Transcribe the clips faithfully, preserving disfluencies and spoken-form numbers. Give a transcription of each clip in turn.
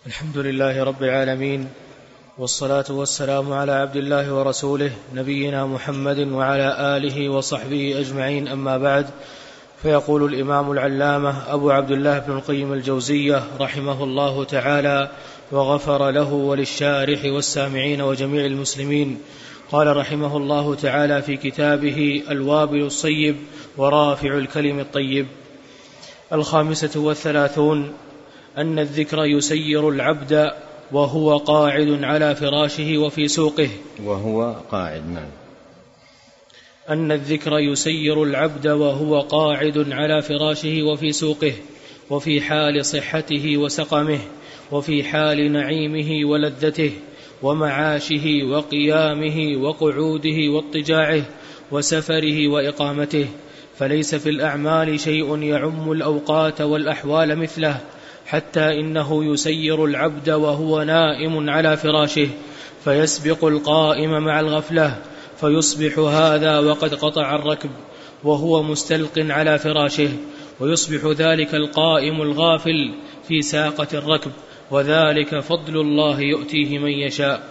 الحمد لله رب العالمين، والصلاة والسلام على عبد الله ورسوله نبينا محمد وعلى آله وصحبه أجمعين، أما بعد. فيقول الإمام العلامة أبو عبد الله بن القيم الجوزية رحمه الله تعالى وغفر له وللشارح والسامعين وجميع المسلمين، قال رحمه الله تعالى في كتابه الوابل الصيب ورافع الكلم الطيب: الخامسة والثلاثون: أن الذكر يسير العبد وهو قاعد على فراشه وفي سوقه. وهو قاعد نعم. أن الذكر يسير العبد وهو قاعد على فراشه وفي سوقه، وفي حال صحته وسقمه، وفي حال نعيمه ولذته، ومعاشه وقيامه وقعوده واضطجاعه، وسفره وإقامته، فليس في الأعمال شيء يعم الأوقات والأحوال مثله، حتى إنه يسير العبد وهو نائم على فراشه، فيسبق القائم مع الغفلة، فيصبح هذا وقد قطع الركب وهو مستلق على فراشه، ويصبح ذلك القائم الغافل في ساقة الركب، وذلك فضل الله يؤتيه من يشاء.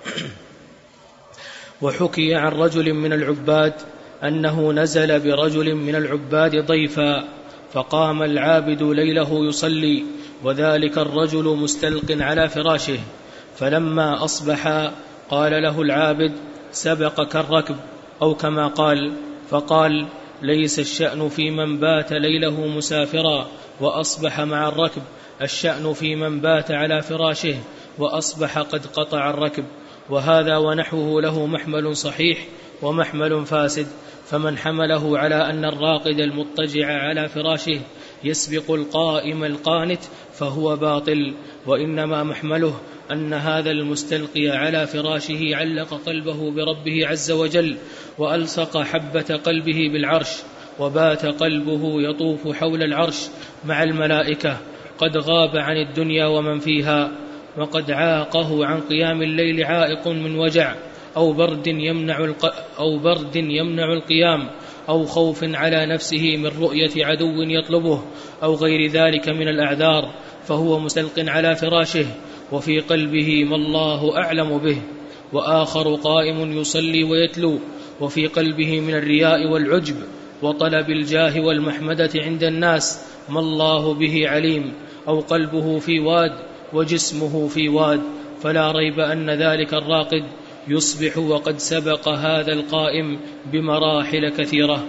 وحكي عن رجل من العباد أنه نزل برجل من العباد ضيفا، فقام العابد ليله يصلي، وذلك الرجل مستلق على فراشه، فلما أصبح قال له العابد: سبقك الركب، أو كما قال، فقال: ليس الشأن في من بات ليله مسافرا وأصبح مع الركب، الشأن في من بات على فراشه وأصبح قد قطع الركب. وهذا ونحوه له محمل صحيح ومحمل فاسد، فمن حمله على أن الراقد المضطجع على فراشه يسبق القائم القانت فهو باطل، وإنما محمله أن هذا المستلقي على فراشه علق قلبه بربه عز وجل، وألصق حبة قلبه بالعرش، وبات قلبه يطوف حول العرش مع الملائكة، قد غاب عن الدنيا ومن فيها، وقد عاقه عن قيام الليل عائق من وجع أو برد يمنع, الق... أو برد يمنع القيام، أو خوف على نفسه من رؤية عدو يطلبه، أو غير ذلك من الأعذار، فهو مستلق على فراشه وفي قلبه ما الله أعلم به. وآخر قائم يصلي ويتلو، وفي قلبه من الرياء والعجب وطلب الجاه والمحمدة عند الناس ما الله به عليم، أو قلبه في واد وجسمه في واد، فلا ريب أن ذلك الراقد يصبح وقد سبق هذا القائم بمراحل كثيرة.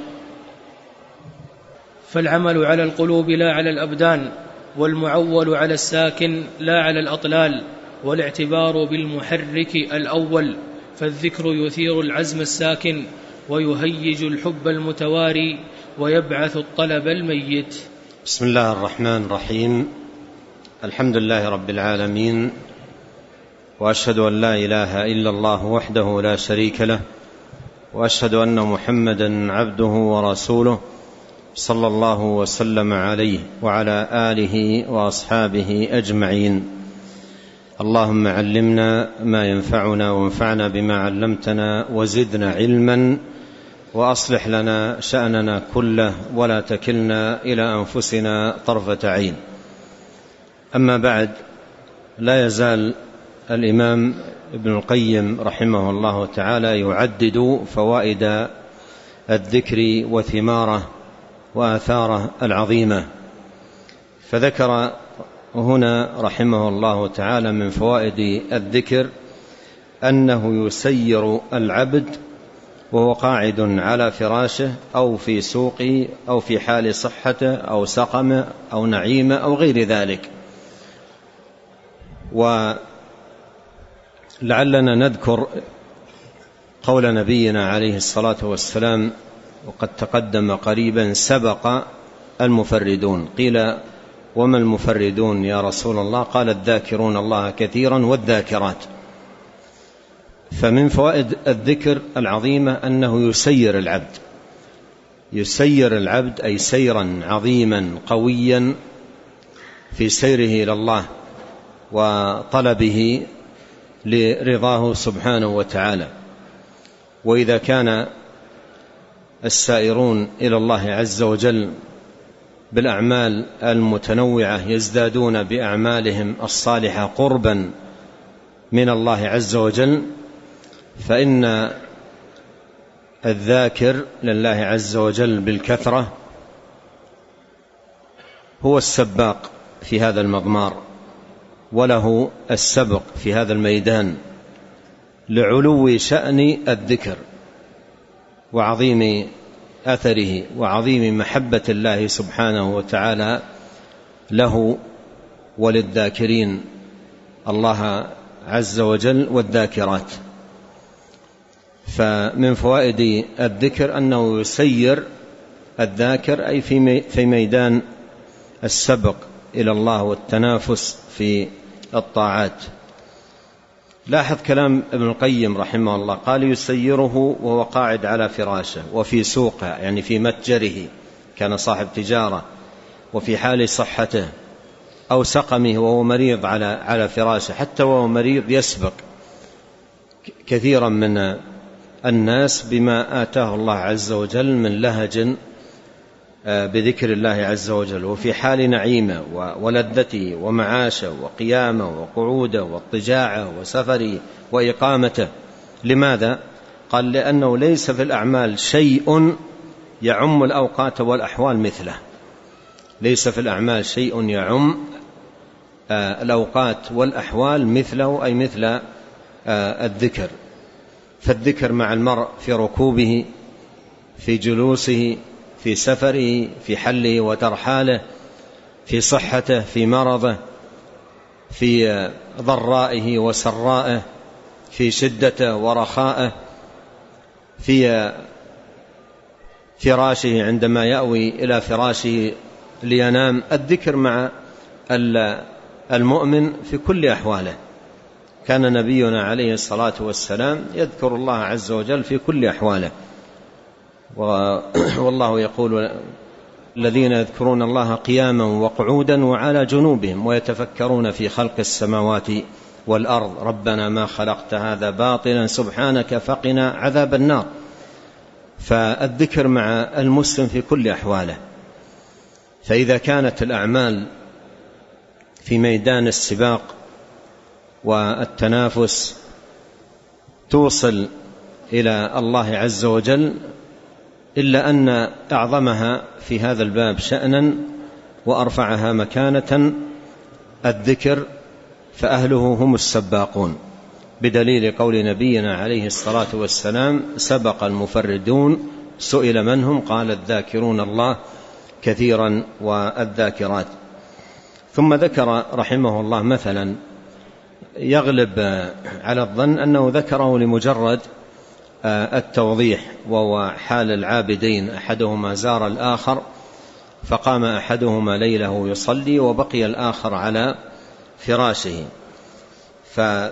فالعمل على القلوب لا على الأبدان، والمعول على الساكن لا على الأطلال، والاعتبار بالمحرك الأول، فالذكر يثير العزم الساكن ويهيج الحب المتواري ويبعث الطلب الميت. بسم الله الرحمن الرحيم. الحمد لله رب العالمين، وأشهد أن لا إله إلا الله وحده لا شريك له، وأشهد أن محمدا عبده ورسوله، صلى الله وسلم عليه وعلى آله وأصحابه أجمعين. اللهم علمنا ما ينفعنا وانفعنا بما علمتنا وزدنا علما، وأصلح لنا شأننا كله ولا تكلنا إلى أنفسنا طرفة عين. أما بعد، لا يزال الإمام ابن القيم رحمه الله تعالى يعدد فوائد الذكر وثماره وآثاره العظيمة، فذكر هنا رحمه الله تعالى من فوائد الذكر أنه يسير العبد وهو قاعد على فراشه أو في سوقه أو في حال صحته أو سقمه أو نعيمه أو غير ذلك. ولعلنا نذكر قول نبينا عليه الصلاة والسلام، وقد تقدم قريبا: سبق المفردون. قيل: وما المفردون يا رسول الله؟ قال: الذاكرون الله كثيرا والذاكرات. فمن فوائد الذكر العظيمة أنه يسير العبد، يسير العبد أي سيرا عظيما قويا في سيره إلى الله وطلبه لرضاه سبحانه وتعالى. وإذا كان السائرون إلى الله عز وجل بالأعمال المتنوعة يزدادون بأعمالهم الصالحة قربا من الله عز وجل، فإن الذاكر لله عز وجل بالكثرة هو السباق في هذا المضمار، وله السبق في هذا الميدان لعلو شأن الذكر وعظيم أثره وعظيم محبة الله سبحانه وتعالى له وللذاكرين الله عز وجل والذاكرات. فمن فوائد الذكر أنه يسير الذاكر أي في ميدان السبق إلى الله والتنافس في الطاعات. لاحظ كلام ابن القيم رحمه الله، قال يسيره وهو قاعد على فراشه وفي سوقه، يعني في متجره كان صاحب تجارة، وفي حال صحته أو سقمه وهو مريض على على فراشه. حتى وهو مريض يسبق كثيرا من الناس بما آتاه الله عز وجل من لهج بذكر الله عز وجل، وفي حال نعيمه ولذته ومعاشه وقيامه وقعوده واضطجاعه وسفره وإقامته. لماذا؟ قال لأنه ليس في الأعمال شيء يعم الأوقات والأحوال مثله. ليس في الأعمال شيء يعم الأوقات والأحوال مثله، أي مثل الذكر. فالذكر مع المرء في ركوبه، في جلوسه، في سفره، في حله وترحاله، في صحته، في مرضه، في ضرائه وسرائه، في شدته ورخائه، في فراشه عندما يأوي إلى فراشه لينام. الذكر مع المؤمن في كل أحواله. كان نبينا عليه الصلاة والسلام يذكر الله عز وجل في كل أحواله، والله يقول الذين يذكرون الله قياما وقعودا وعلى جنوبهم ويتفكرون في خلق السماوات والأرض ربنا ما خلقت هذا باطلا سبحانك فقنا عذاب النار. فالذكر مع المسلم في كل أحواله. فإذا كانت الأعمال في ميدان السباق والتنافس توصل إلى الله عز وجل، إلا أن أعظمها في هذا الباب شأنا وأرفعها مكانة الذكر، فأهله هم السباقون، بدليل قول نبينا عليه الصلاة والسلام سبق المفردون سئل من هم قال الذاكرون الله كثيرا والذاكرات. ثم ذكر رحمه الله مثلا يغلب على الظن أنه ذكره لمجرد التوضيح، وهو حال العابدين أحدهما زار الآخر فقام أحدهما ليله يصلي وبقي الآخر على فراشه، فقال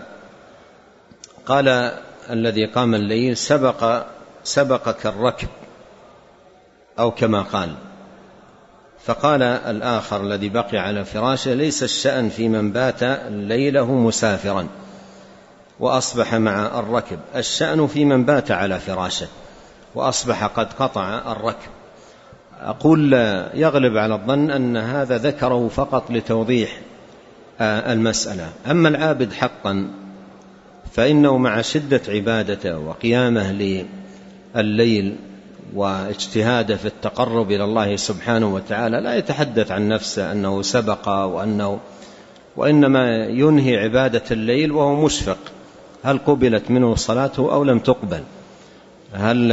الذي قام الليل سبق سبقك الركب أو كما قال. فقال الآخر الذي بقي على فراشه ليس الشأن في من بات ليله مسافرا وأصبح مع الركب، الشأن في من بات على فراشه وأصبح قد قطع الركب. أقول يغلب على الظن أن هذا ذكره فقط لتوضيح المسألة. أما العابد حقا فإنه مع شدة عبادته وقيامه لليل واجتهاده في التقرب إلى الله سبحانه وتعالى لا يتحدث عن نفسه أنه سبق وأنه، وإنما ينهي عبادة الليل وهو مشفق هل قبلت منه صلاته أو لم تقبل، هل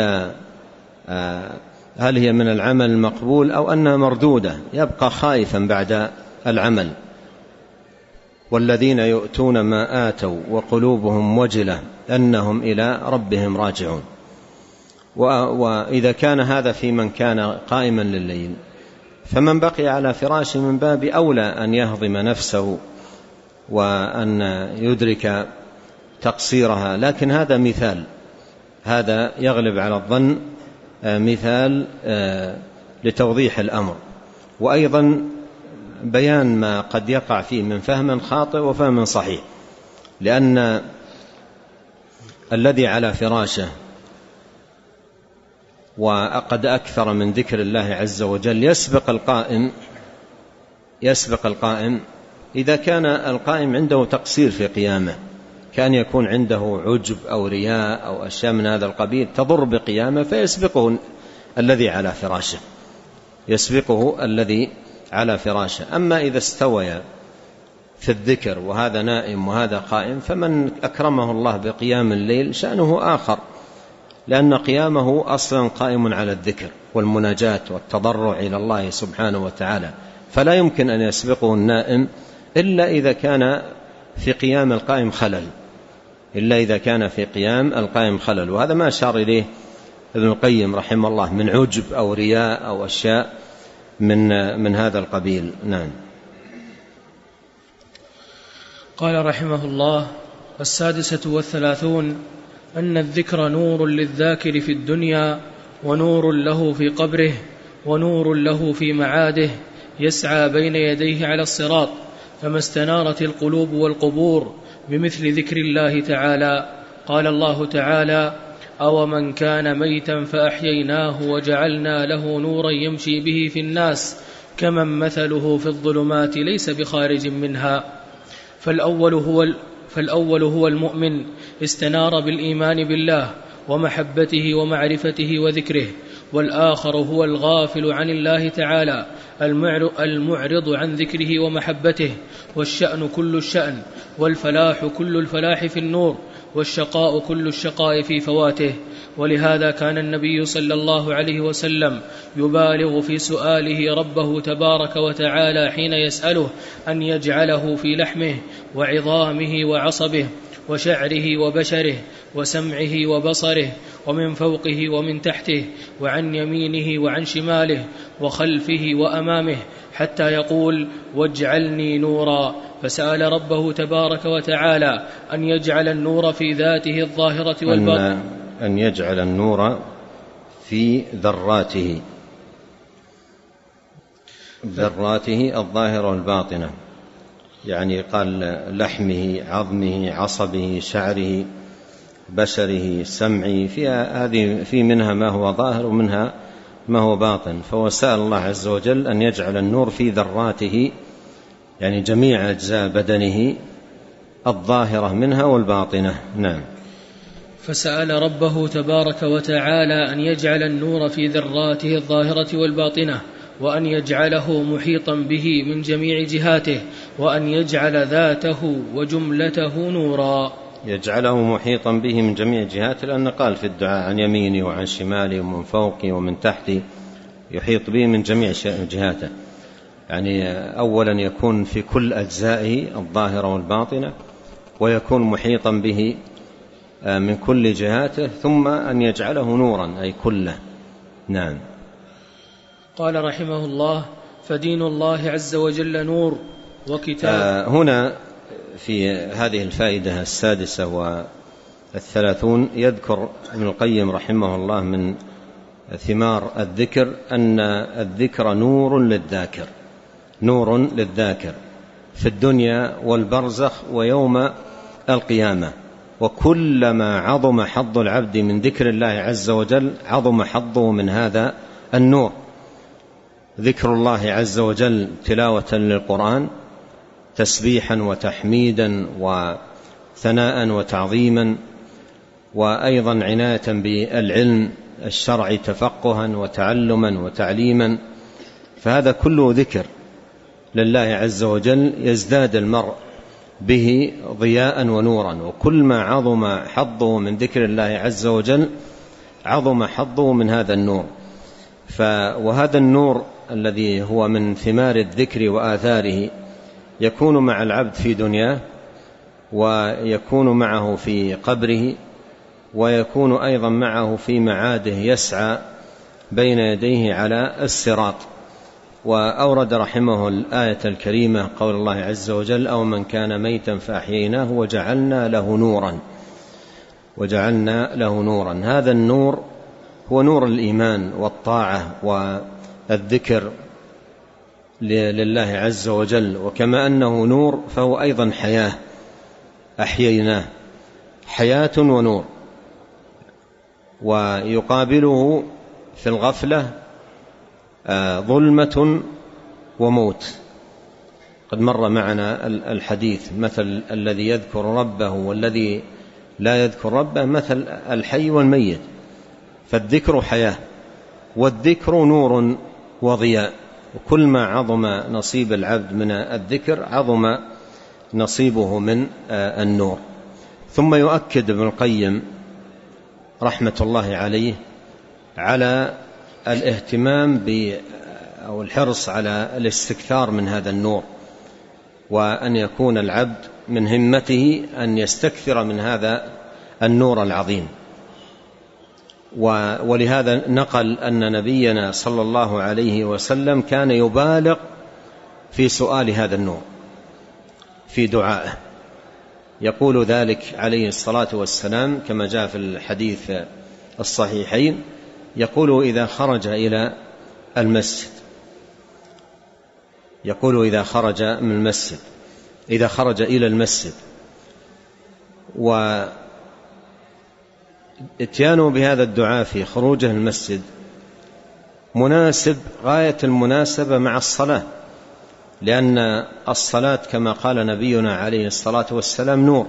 هل هي من العمل المقبول أو أنها مردودة، يبقى خائفا بعد العمل. والذين يؤتون ما آتوا وقلوبهم وجلة أنهم إلى ربهم راجعون. وإذا كان هذا في من كان قائما لليل، فمن بقي على فراشه من باب أولى أن يهضم نفسه وأن يدرك تقصيرها. لكن هذا مثال، هذا يغلب على الظن مثال لتوضيح الأمر، وأيضا بيان ما قد يقع فيه من فهم خاطئ وفهم صحيح. لأن الذي على فراشه وقد أكثر من ذكر الله عز وجل يسبق القائم يسبق القائم إذا كان القائم عنده تقصير في قيامه، كان يكون عنده عجب أو رياء أو أشياء من هذا القبيل تضر بقيامه فيسبقه الذي على فراشه يسبقه الذي على فراشه. أما إذا استوى في الذكر وهذا نائم وهذا قائم فمن أكرمه الله بقيام الليل شأنه آخر، لأن قيامه أصلا قائم على الذكر والمناجاة والتضرع إلى الله سبحانه وتعالى، فلا يمكن أن يسبقه النائم إلا إذا كان في قيام القائم خلل إلا إذا كان في قيام القائم خلل وهذا ما أشار إليه ابن القيم رحمه الله من عجب أو رياء أو أشياء من من هذا القبيل. نعم. قال رحمه الله: السادسة والثلاثون أن الذكر نور للذاكر في الدنيا ونور له في قبره ونور له في معاده، يسعى بين يديه على الصراط، فما استنارت القلوب والقبور بمثل ذكر الله تعالى. قال الله تعالى: أو من كان ميتا فأحييناه وجعلنا له نورا يمشي به في الناس كمن مثله في الظلمات ليس بخارج منها. فالأول هو, فالأول هو المؤمن استنار بالإيمان بالله ومحبته ومعرفته وذكره، والآخر هو الغافل عن الله تعالى المعرض عن ذكره ومحبته، والشأن كل الشأن، والفلاح كل الفلاح في النور، والشقاء كل الشقاء في فواته. ولهذا كان النبي صلى الله عليه وسلم يبالغ في سؤاله ربه تبارك وتعالى حين يسأله أن يجعله في لحمه وعظامه وعصبه وشعره وبشره وسمعه وبصره ومن فوقه ومن تحته وعن يمينه وعن شماله وخلفه وأمامه، حتى يقول: واجعلني نورا. فسأل ربه تبارك وتعالى أن يجعل النور في ذاته الظاهرة والباطنة، أن يجعل النور في ذراته ذراته الظاهرة والباطنة، يعني قال لحمه عظمه عصبه شعره بشره سمعه، فيها هذه في منها ما هو ظاهر ومنها ما هو باطن. فهو سأل الله عز وجل أن يجعل النور في ذراته، يعني جميع أجزاء بدنه الظاهرة منها والباطنة. نعم. فسأل ربه تبارك وتعالى أن يجعل النور في ذراته الظاهرة والباطنة، وأن يجعله محيطا به من جميع جهاته، وأن يجعل ذاته وجملته نورا. يجعله محيطا به من جميع جهاته، لأن قال في الدعاء عن يميني وعن شمالي ومن فوقي ومن تحتي، يحيط به من جميع جهاته، يعني أولا يكون في كل أجزائه الظاهرة والباطنة، ويكون محيطا به من كل جهاته، ثم أن يجعله نورا أي كله. نعم. قال رحمه الله: فدين الله عز وجل نور وكتاب. آه هنا في هذه الفائدة السادسة والثلاثون يذكر ابن القيم رحمه الله من ثمار الذكر أن الذكر نور للذاكر نور للذاكر في الدنيا والبرزخ ويوم القيامة، وكلما عظم حظ العبد من ذكر الله عز وجل عظم حظه من هذا النور. ذكر الله عز وجل تلاوة للقرآن، تسبيحا وتحميدا وثناء وتعظيما، وأيضا عناية بالعلم الشرعي تفقها وتعلما وتعليما، فهذا كله ذكر لله عز وجل يزداد المرء به ضياء ونورا. وكل ما عظم حظه من ذكر الله عز وجل عظم حظه من هذا النور. وهذا النور الذي هو من ثمار الذكر وآثاره يكون مع العبد في دنياه، ويكون معه في قبره، ويكون أيضا معه في معاده يسعى بين يديه على الصراط. وأورد رحمه الآية الكريمة قول الله عز وجل: أو من كان ميتا فأحييناه وجعلنا له نورا وجعلنا له نورا. هذا النور هو نور الإيمان والطاعة والذكر لله عز وجل، وكما أنه نور فهو أيضا حياة، أحييناه حياة ونور. ويقابله في الغفلة ظلمة وموت. قد مر معنا الحديث مثل الذي يذكر ربه والذي لا يذكر ربه مثل الحي والميت، فالذكر حياة والذكر نور وضياء، وكل ما عظم نصيب العبد من الذكر عظم نصيبه من النور. ثم يؤكد ابن القيم رحمة الله عليه على الاهتمام ب أو الحرص على الاستكثار من هذا النور، وأن يكون العبد من همته أن يستكثر من هذا النور العظيم. ولهذا نقل أن نبينا صلى الله عليه وسلم كان يبالغ في سؤال هذا النور في دعائه، يقول ذلك عليه الصلاة والسلام كما جاء في الحديث الصحيحين، يقول إذا خرج إلى المسجد يقول إذا خرج من المسجد إذا خرج إلى المسجد واتيانه بهذا الدعاء في خروجه المسجد مناسب غاية المناسبة مع الصلاة، لأن الصلاة كما قال نبينا عليه الصلاة والسلام نور،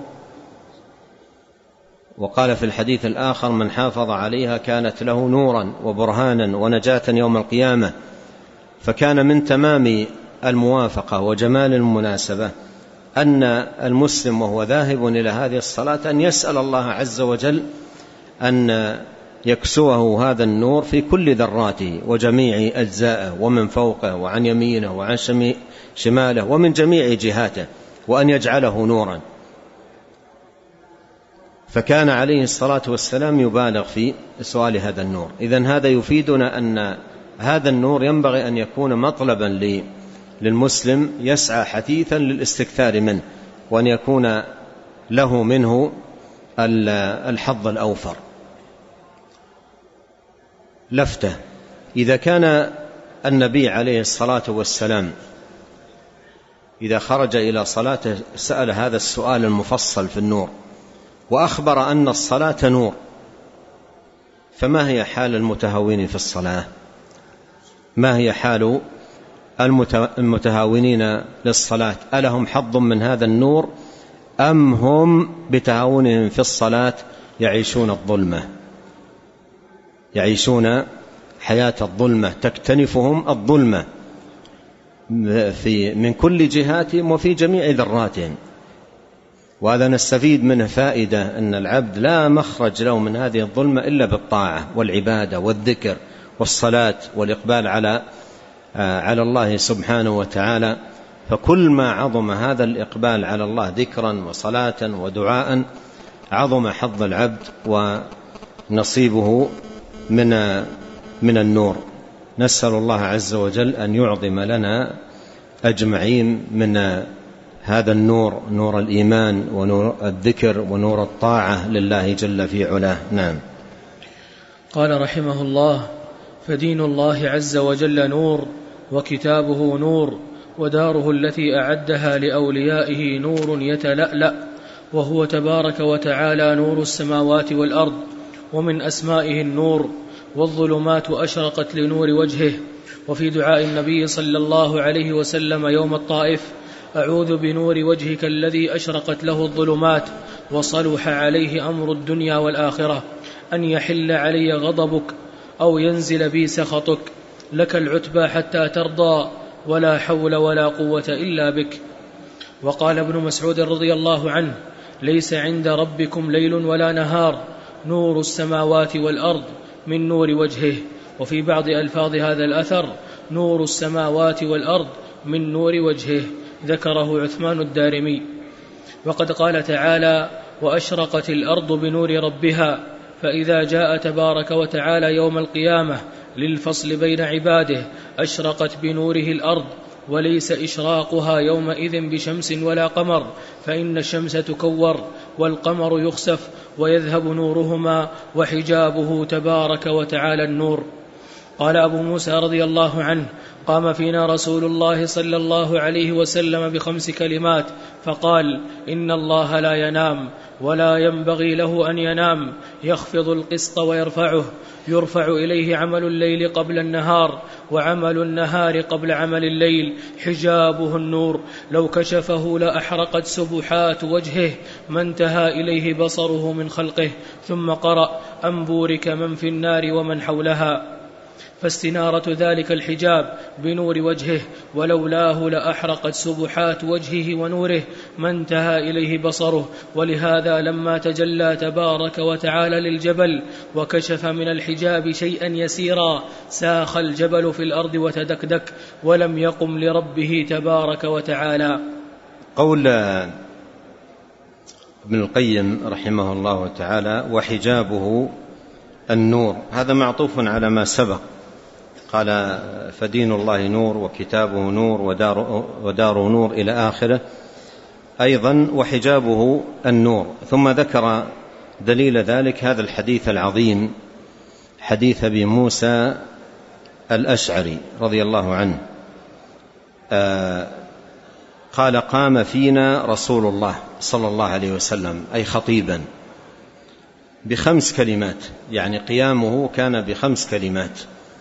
وقال في الحديث الآخر من حافظ عليها كانت له نورا وبرهانا ونجاة يوم القيامة. فكان من تمام الموافقة وجمال المناسبة أن المسلم وهو ذاهب إلى هذه الصلاة أن يسأل الله عز وجل أن يكسوه هذا النور في كل ذراته وجميع أجزائه، ومن فوقه وعن يمينه وعن شماله ومن جميع جهاته، وأن يجعله نورا. فكان عليه الصلاة والسلام يبالغ في سؤال هذا النور. إذن هذا يفيدنا أن هذا النور ينبغي أن يكون مطلبا للمسلم يسعى حثيثا للاستكثار منه، وأن يكون له منه الحظ الأوفر. لفتة: إذا كان النبي عليه الصلاة والسلام إذا خرج إلى صلاته سأل هذا السؤال المفصل في النور وأخبر أن الصلاة نور، فما هي حال المتهاونين في الصلاة؟ ما هي حال المتهاونين للصلاة؟ ألهم حظ من هذا النور أم هم بتهاونهم في الصلاة يعيشون الظلمة، يعيشون حياة الظلمة، تكتنفهم الظلمة في من كل جهاتهم وفي جميع ذراتهم. وهذا نستفيد منه فائدة أن العبد لا مخرج له من هذه الظلمة إلا بالطاعة والعبادة والذكر والصلاة والإقبال على على الله سبحانه وتعالى. فكل ما عظم هذا الإقبال على الله ذكرا وصلاة ودعاء عظم حظ العبد ونصيبه من من النور. نسأل الله عز وجل أن يعظم لنا أجمعين من هذا النور، نور الإيمان ونور الذكر ونور الطاعة لله جل في علاه. نعم. قال رحمه الله: فدين الله عز وجل نور، وكتابه نور، وداره التي أعدها لأوليائه نور يتلألأ، وهو تبارك وتعالى نور السماوات والأرض، ومن أسمائه النور، والظلمات أشرقت لنور وجهه. وفي دعاء النبي صلى الله عليه وسلم يوم الطائف: أعوذ بنور وجهك الذي أشرقت له الظلمات وصلح عليه أمر الدنيا والآخرة أن يحل علي غضبك أو ينزل بي سخطك، لك العتبى حتى ترضى، ولا حول ولا قوة إلا بك. وقال ابن مسعود رضي الله عنه: ليس عند ربكم ليل ولا نهار، نور السماوات والأرض من نور وجهه. وفي بعض ألفاظ هذا الأثر: نور السماوات والأرض من نور وجهه، ذكره عثمان الدارمي. وقد قال تعالى: وأشرقت الأرض بنور ربها. فإذا جاء تبارك وتعالى يوم القيامة للفصل بين عباده أشرقت بنوره الأرض، وليس إشراقها يومئذ بشمس ولا قمر، فإن الشمس تكور والقمر يخسف ويذهب نورهما، وحجابه تبارك وتعالى النور. قال أبو موسى رضي الله عنه: قام فينا رسول الله صلى الله عليه وسلم بخمس كلمات فقال: إن الله لا ينام ولا ينبغي له أن ينام، يخفض القسط ويرفعه، يرفع إليه عمل الليل قبل النهار وعمل النهار قبل عمل الليل، حجابه النور، لو كشفه لأحرقت سبحات وجهه ما انتهى إليه بصره من خلقه. ثم قرأ: أن بورك من في النار ومن حولها، فاستنارة ذلك الحجاب بنور وجهه، ولولاه لأحرقت سبحات وجهه ونوره ما انتهى إليه بصره. ولهذا لما تجلى تبارك وتعالى للجبل وكشف من الحجاب شيئا يسيرا ساخ الجبل في الأرض وتدكدك ولم يقم لربه تبارك وتعالى. قول ابن القيم رحمه الله تعالى: وحجابه النور، هذا معطوف على ما سبق، قال: فدين الله نور وكتابه نور ودار, ودار نور إلى آخره، أيضا وحجابه النور. ثم ذكر دليل ذلك هذا الحديث العظيم، حديث أبي موسى الأشعري رضي الله عنه، آه قال: قام فينا رسول الله صلى الله عليه وسلم، أي خطيبا، بخمس كلمات، يعني قيامه كان بخمس كلمات.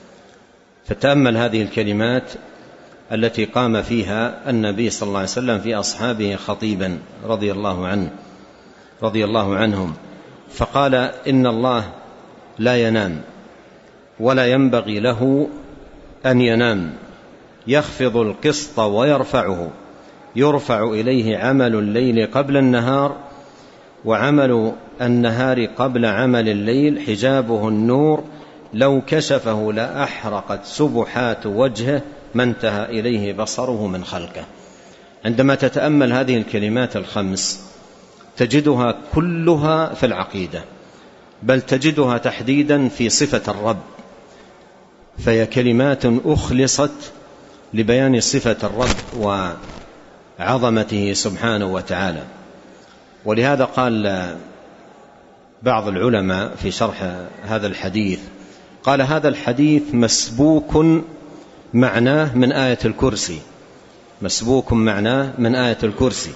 فتأمل هذه الكلمات التي قام فيها النبي صلى الله عليه وسلم في أصحابه خطيبا رضي الله عنه رضي الله عنهم، فقال: إن الله لا ينام ولا ينبغي له أن ينام، يخفض القسط ويرفعه، يرفع إليه عمل الليل قبل النهار وعمل النهار قبل عمل الليل، حجابه النور، لو كشفه لأحرقت سبحات وجهه ما انتهى إليه بصره من خلقه. عندما تتأمل هذه الكلمات الخمس تجدها كلها في العقيدة، بل تجدها تحديدا في صفة الرب، فهي كلمات أخلصت لبيان صفة الرب وعظمته سبحانه وتعالى. ولهذا قال بعض العلماء في شرح هذا الحديث، قال: هذا الحديث مسبوك معناه من آية الكرسي، مسبوك معناه من آية الكرسي،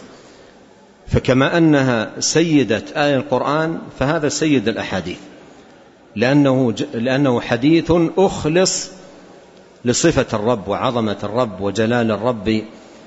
فكما أنها سيدة آية القرآن فهذا سيد الأحاديث، لأنه, لأنه حديث أخلص لصفة الرب وعظمة الرب وجلال الرب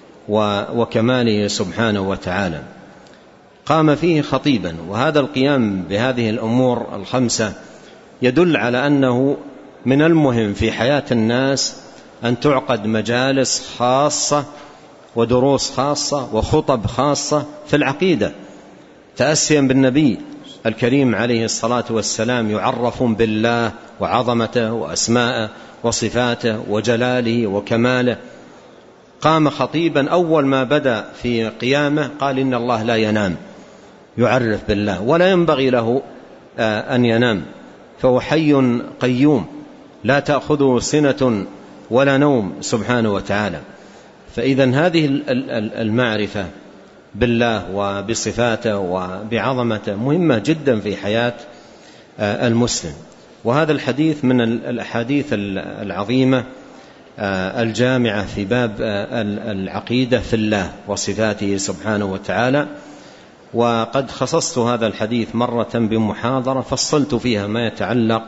وكماله سبحانه وتعالى. قام فيه خطيبا، وهذا القيام بهذه الأمور الخمسة يدل على أنه من المهم في حياة الناس أن تعقد مجالس خاصة ودروس خاصة وخطب خاصة في العقيدة، تأسيا بالنبي الكريم عليه الصلاة والسلام، يعرفون بالله وعظمته وأسماءه وصفاته وجلاله وكماله. قام خطيبا، أول ما بدأ في قيامه قال: إن الله لا ينام، يعرف بالله، ولا ينبغي له أن ينام، فهو حي قيوم لا تأخذه سنة ولا نوم سبحانه وتعالى. فإذن هذه المعرفة بالله وبصفاته وبعظمته مهمة جدا في حياة المسلم. وهذا الحديث من الأحاديث العظيمة الجامعة في باب العقيدة في الله وصفاته سبحانه وتعالى. وقد خصصت هذا الحديث مرة بمحاضرة فصلت فيها ما يتعلق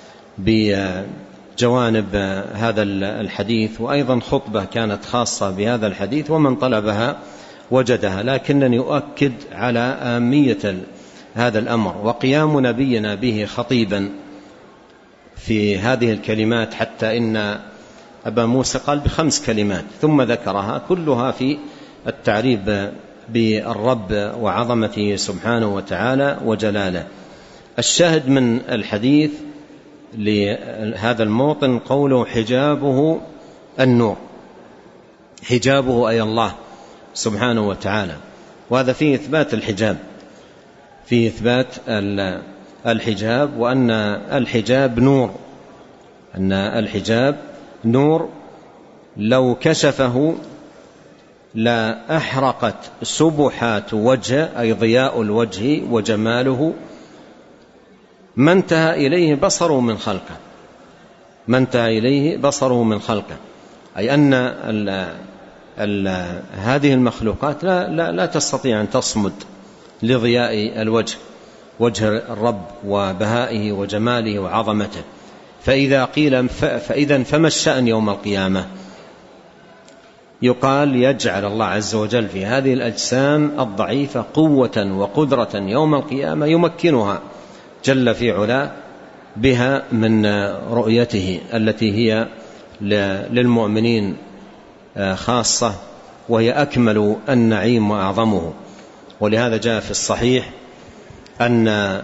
بجوانب هذا الحديث، وأيضا خطبة كانت خاصة بهذا الحديث، ومن طلبها وجدها، لكنني أؤكد على أهمية هذا الأمر وقيام نبينا به خطيبا في هذه الكلمات، حتى إن أبا موسى قال بخمس كلمات ثم ذكرها كلها في التعريف بالرب وعظمته سبحانه وتعالى وجلاله. الشاهد من الحديث لهذا الموطن قوله: حجابه النور، حجابه أي الله سبحانه وتعالى، وهذا فيه إثبات الحجاب، فيه إثبات الحجاب، وأن الحجاب نور، أن الحجاب نور لو كشفه لا أحرقت سبحات وجهه، أي ضياء الوجه وجماله، ما انتهى إليه بصره من خلقه. ما انتهى إليه بصره من خلقه، أي أن ال ال هذه المخلوقات لا, لا, لا تستطيع أن تصمد لضياء الوجه، وجه الرب وبهائه وجماله وعظمته. فإذا قيل فإذا فما الشأن يوم القيامة؟ يقال يجعل الله عز وجل في هذه الأجسام الضعيفة قوة وقدرة يوم القيامة يمكنها جل في علاه بها من رؤيته التي هي للمؤمنين خاصة، وهي أكمل النعيم وأعظمه. ولهذا جاء في الصحيح أن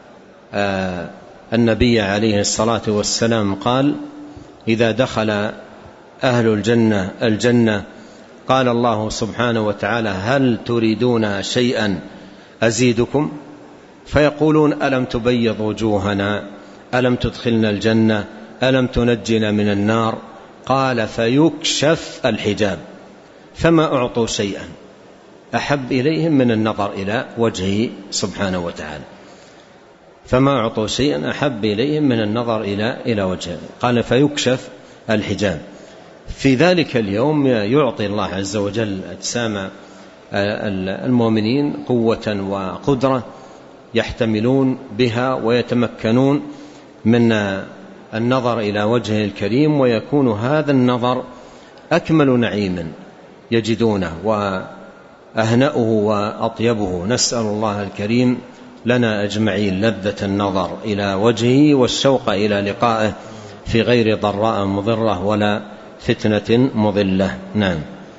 النبي عليه الصلاة والسلام قال: إذا دخل أهل الجنة الجنة قال الله سبحانه وتعالى: هل تريدون شيئا أزيدكم؟ فيقولون: ألم تبيض وجوهنا، ألم تدخلنا الجنة، ألم تنجنا من النار؟ قال: فيكشف الحجاب، فما أعطوا شيئا أحب إليهم من النظر إلى وجهه سبحانه وتعالى، فما أعطوا شيئا أحب إليهم من النظر إلى إلى وجهه. قال: فيكشف الحجاب. في ذلك اليوم يعطي الله عز وجل أجسام المؤمنين قوة وقدرة يحتملون بها ويتمكنون من النظر إلى وجهه الكريم، ويكون هذا النظر أكمل نعيم يجدونه وأهنأه وأطيبه. نسأل الله الكريم لنا أجمعين لذة النظر إلى وجهه والشوق إلى لقائه في غير ضراء مضرة ولا فتنة مضلة. نعم.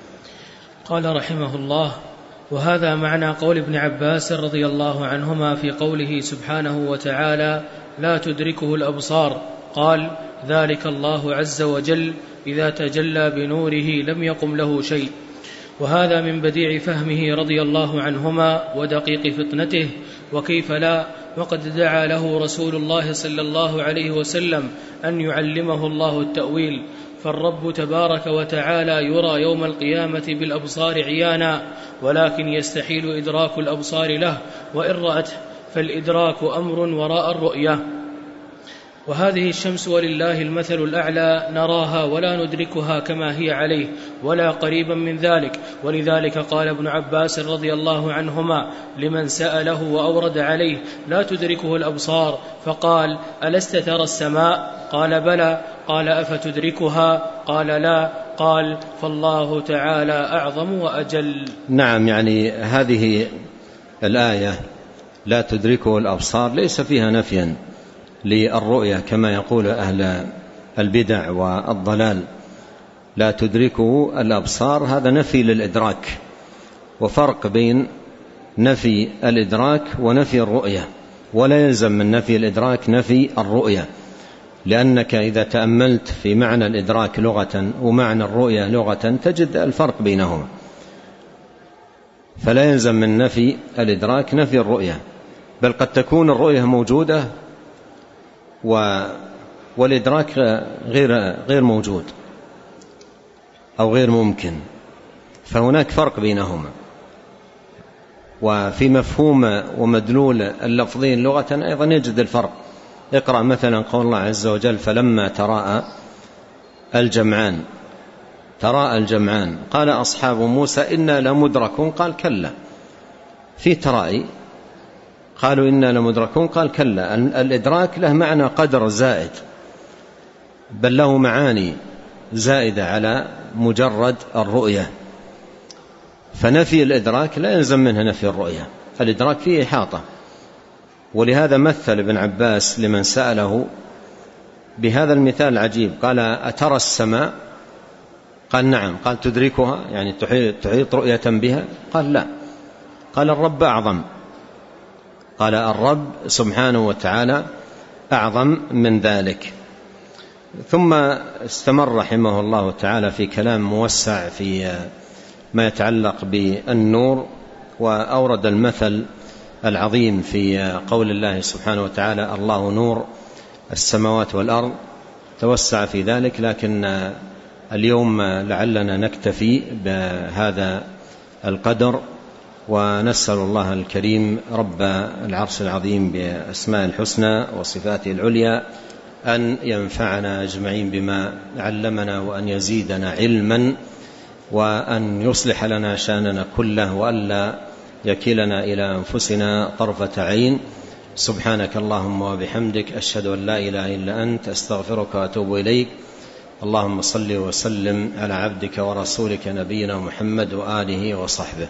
قال رحمه الله: وهذا معنى قول ابن عباس رضي الله عنهما في قوله سبحانه وتعالى: لا تدركه الأبصار. قال: ذلك الله عز وجل إذا تجلى بنوره لم يقم له شيء. وهذا من بديع فهمه رضي الله عنهما ودقيق فطنته، وكيف لا، وقد دعا له رسول الله صلى الله عليه وسلم أن يعلمه الله التأويل. فالرب تبارك وتعالى يرى يوم القيامة بالأبصار عيانا، ولكن يستحيل إدراك الأبصار له، وإن رأته فالإدراك أمر وراء الرؤية. وهذه الشمس ولله المثل الأعلى نراها ولا ندركها كما هي عليه ولا قريبا من ذلك. ولذلك قال ابن عباس رضي الله عنهما لمن سأله وأورد عليه: لا تدركه الأبصار، فقال: ألست ترى السماء؟ قال: بلى. قال: أفتدركها؟ قال: لا. قال: فالله تعالى أعظم وأجل. نعم، يعني هذه الآية لا تدركه الأبصار ليس فيها نفيا للرؤية كما يقول أهل البدع والضلال. لا تدركه الأبصار هذا نفي للإدراك، وفرق بين نفي الإدراك ونفي الرؤية، ولا يلزم من نفي الإدراك نفي الرؤية، لأنك إذا تأملت في معنى الإدراك لغة ومعنى الرؤية لغة تجد الفرق بينهما، فلا يلزم من نفي الإدراك نفي الرؤية، بل قد تكون الرؤية موجودة والإدراك غير غير موجود أو غير ممكن، فهناك فرق بينهما. وفي مفهوم ومدلول اللفظين لغة أيضا يجد الفرق. اقرأ مثلا قول الله عز وجل: فلما تراءى الجمعان تراءى الجمعان قال أصحاب موسى إنا لمدركون، قال: كلا. في ترائي قالوا إنا لمدركون، قال: كلا. الإدراك له معنى قدر زائد، بل له معاني زائدة على مجرد الرؤية، فنفي الإدراك لا يلزم منه نفي الرؤية، الإدراك فيه إحاطة. ولهذا مثل ابن عباس لمن سأله بهذا المثال العجيب، قال: أترى السماء؟ قال: نعم. قال: تدركها؟ يعني تحيط رؤية بها؟ قال: لا. قال: الرب أعظم. قال: الرب سبحانه وتعالى أعظم من ذلك. ثم استمر رحمه الله تعالى في كلام موسع في ما يتعلق بالنور، وأورد المثل العظيم في قول الله سبحانه وتعالى: الله نور السماوات والأرض. توسع في ذلك، لكن اليوم لعلنا نكتفي بهذا القدر، ونسأل الله الكريم رب العرش العظيم بأسماء الحسنى وصفاته العليا أن ينفعنا أجمعين بما علمنا، وأن يزيدنا علما، وأن يصلح لنا شأننا كله، وألا يكلنا إلى أنفسنا طرفة عين. سبحانك اللهم وبحمدك، أشهد أن لا إله إلا أنت، أستغفرك وأتوب إليك. اللهم صل وسلم على عبدك ورسولك نبينا محمد وآله وصحبه.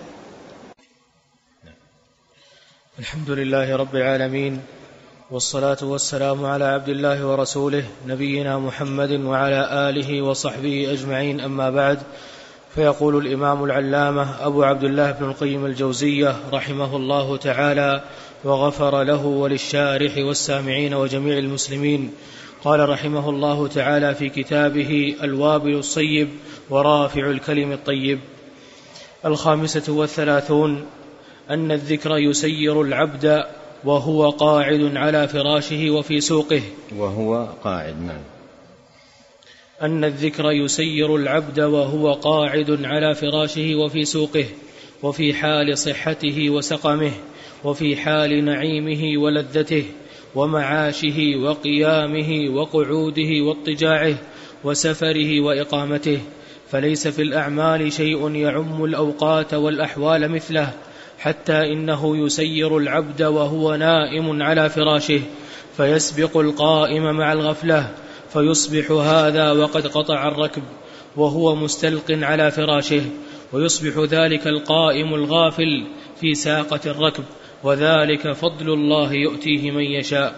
الحمد لله رب العالمين، والصلاة والسلام على عبد الله ورسوله نبينا محمد وعلى آله وصحبه أجمعين. أما بعد، فيقول الإمام العلامة أبو عبد الله بن القيم الجوزية رحمه الله تعالى وغفر له وللشارح والسامعين وجميع المسلمين، قال رحمه الله تعالى في كتابه الوابل الصيب ورافع الكلم الطيب: الخامسة والثلاثون أن الذكر يسير العبد وهو قاعد على فراشه وفي سوقه. وهو قاعد نعم. أن الذكر يسير العبد وهو قاعد على فراشه وفي سوقه، وفي حال صحته وسقمه، وفي حال نعيمه ولذته، ومعاشه وقيامه وقعوده واضطجاعه، وسفره وإقامته، فليس في الأعمال شيء يعم الأوقات والأحوال مثله، حتى إنه يسير العبد وهو نائم على فراشه، فيسبق القائم مع الغفلة، فيصبح هذا وقد قطع الركب وهو مستلق على فراشه، ويصبح ذلك القائم الغافل في ساقة الركب، وذلك فضل الله يؤتيه من يشاء.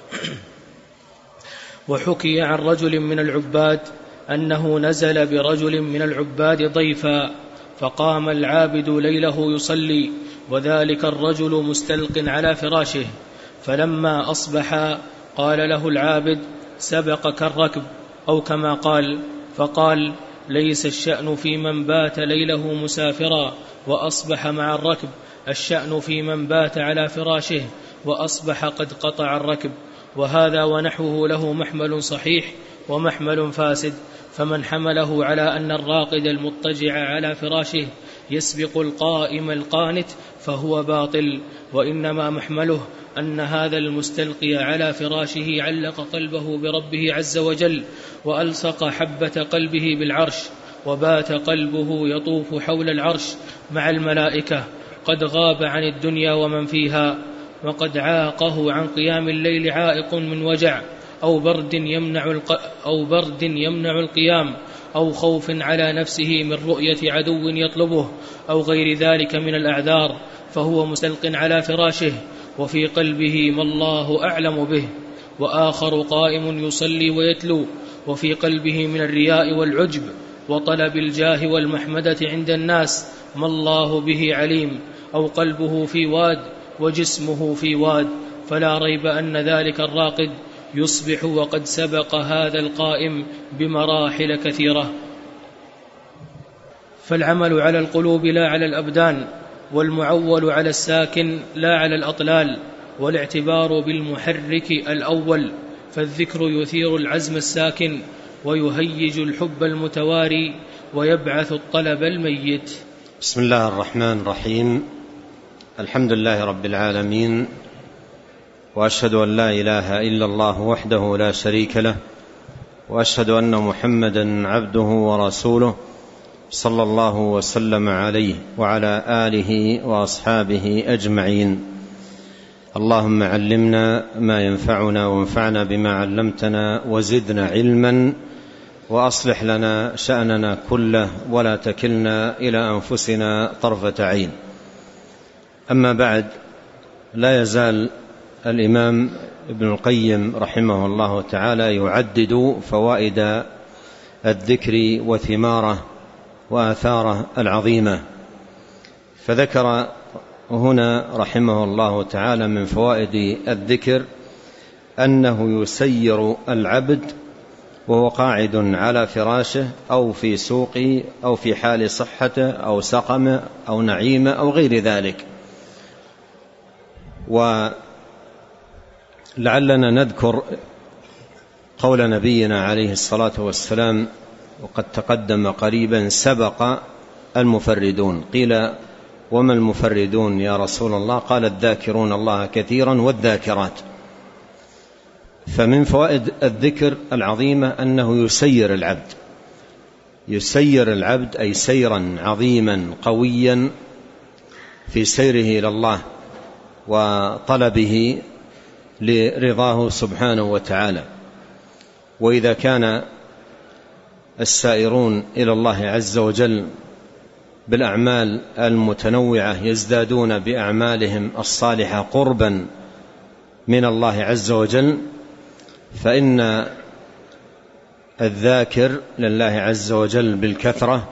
وحكي عن رجل من العباد أنه نزل برجل من العباد ضيفا، فقام العابد ليله يصلي، وذلك الرجل مستلق على فراشه، فلما أصبح قال له العابد: سبقك الركب، أو كما قال، فقال: ليس الشأن في من بات ليله مسافرا وأصبح مع الركب، الشأن في من بات على فراشه وأصبح قد قطع الركب. وهذا ونحوه له محمل صحيح ومحمل فاسد، فمن حمله على أن الراقد المضطجع على فراشه يسبق القائم القانت فهو باطل، وإنما محمله أن هذا المستلقي على فراشه علق قلبه بربه عز وجل، وألصق حبة قلبه بالعرش، وبات قلبه يطوف حول العرش مع الملائكة، قد غاب عن الدنيا ومن فيها، وقد عاقه عن قيام الليل عائق من وجع أو برد يمنع, الق... أو برد يمنع القيام، أو خوف على نفسه من رؤية عدو يطلبه، أو غير ذلك من الأعذار، فهو مستلق على فراشه وفي قلبه ما الله أعلم به. وآخر قائم يصلي ويتلو، وفي قلبه من الرياء والعجب وطلب الجاه والمحمدة عند الناس ما الله به عليم، أو قلبه في واد وجسمه في واد، فلا ريب أن ذلك الراقد يصبح وقد سبق هذا القائم بمراحل كثيرة. فالعمل على القلوب لا على الأبدان، والمعول على الساكن لا على الأطلال، والاعتبار بالمحرك الأول، فالذكر يثير العزم الساكن ويهيج الحب المتواري ويبعث الطلب الميت. بسم الله الرحمن الرحيم. الحمد لله رب العالمين، وأشهد أن لا إله إلا الله وحده لا شريك له، وأشهد أن محمدا عبده ورسوله، صلى الله وسلم عليه وعلى آله وأصحابه أجمعين. اللهم علمنا ما ينفعنا، وانفعنا بما علمتنا، وزدنا علما، وأصلح لنا شأننا كله، ولا تكلنا إلى أنفسنا طرفة عين. أما بعد، لا يزال الإمام ابن القيم رحمه الله تعالى يعدد فوائد الذكر وثماره وآثاره العظيمة، فذكر هنا رحمه الله تعالى من فوائد الذكر أنه يسير العبد وهو قاعد على فراشه أو في سوقه أو في حال صحته أو سقمه أو نعيمه أو غير ذلك. ولعلنا نذكر قول نبينا عليه الصلاة والسلام، وقد تقدم قريبا: سبق المفردون. قيل: وما المفردون يا رسول الله؟ قال: الذاكرون الله كثيرا والذاكرات. فمن فوائد الذكر العظيمة أنه يسير العبد يسير العبد أي سيرا عظيما قويا في سيره إلى الله وطلبه لرضاه سبحانه وتعالى. وإذا كان السائرون إلى الله عز وجل بالأعمال المتنوعة يزدادون بأعمالهم الصالحة قربا من الله عز وجل، فإن الذاكر لله عز وجل بالكثرة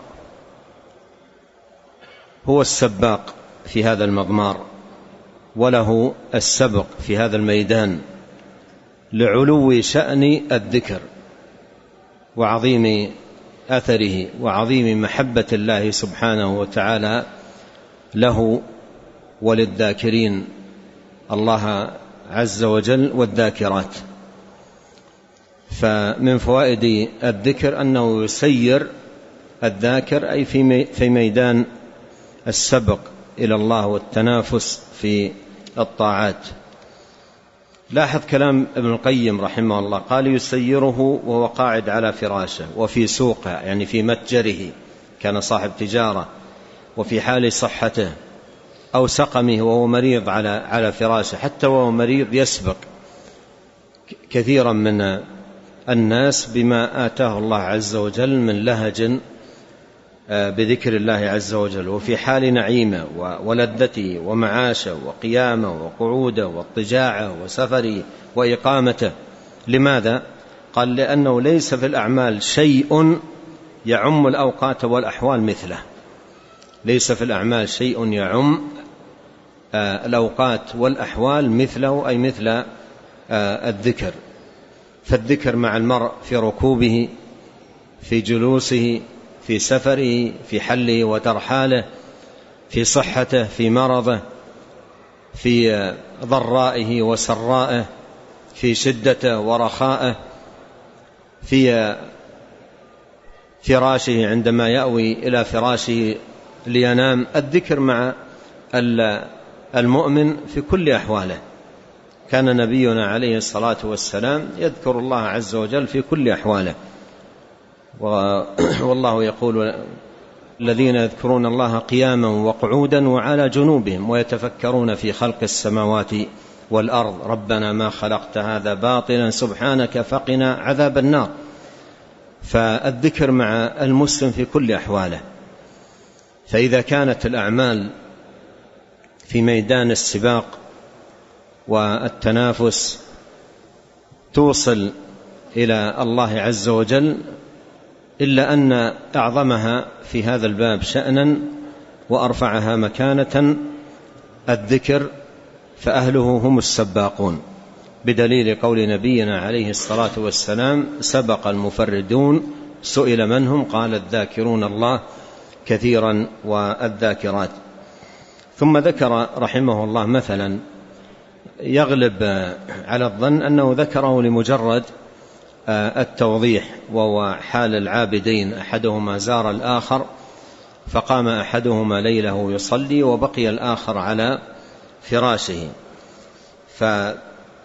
هو السباق في هذا المضمار، وله السبق في هذا الميدان لعلو شأن الذكر وعظيم أثره وعظيم محبة الله سبحانه وتعالى له وللذاكرين الله عز وجل والذاكرات. فمن فوائد الذكر أنه يسير الذاكر أي في ميدان السبق إلى الله والتنافس في الطاعات. لاحظ كلام ابن القيم رحمه الله، قال يسيره وهو قاعد على فراشه وفي سوقه، يعني في متجره كان صاحب تجارة، وفي حال صحته أو سقمه وهو مريض على على فراشه. حتى وهو مريض يسبق كثيرا من الناس بما آتاه الله عز وجل من لهج بذكر الله عز وجل، وفي حال نعيمه ولذته ومعاشه وقيامه وقعوده واضطجاعه وسفره وإقامته. لماذا؟ قال لأنه ليس في الأعمال شيء يعم الأوقات والأحوال مثله. ليس في الأعمال شيء يعم الأوقات والأحوال مثله، أي مثل الذكر. فالذكر مع المرء في ركوبه، في جلوسه، في سفره، في حله وترحاله، في صحته، في مرضه، في ضرائه وسرائه، في شدته ورخائه، في فراشه عندما يأوي إلى فراشه لينام. الذكر مع المؤمن في كل أحواله. كان نبينا عليه الصلاة والسلام يذكر الله عز وجل في كل أحواله، والله يقول الذين يذكرون الله قياما وقعودا وعلى جنوبهم ويتفكرون في خلق السماوات والأرض ربنا ما خلقت هذا باطلا سبحانك فقنا عذاب النار. فالذكر مع المسلم في كل أحواله. فإذا كانت الأعمال في ميدان السباق والتنافس توصل إلى الله عز وجل، إلا أن أعظمها في هذا الباب شأنا وأرفعها مكانة الذكر، فأهله هم السباقون، بدليل قول نبينا عليه الصلاة والسلام سبق المفردون سئل من هم قال الذاكرون الله كثيرا والذاكرات. ثم ذكر رحمه الله مثلا يغلب على الظن أنه ذكره لمجرد التوضيح، وهو حال العابدين أحدهما زار الآخر فقام أحدهما ليله يصلي وبقي الآخر على فراشه، فقال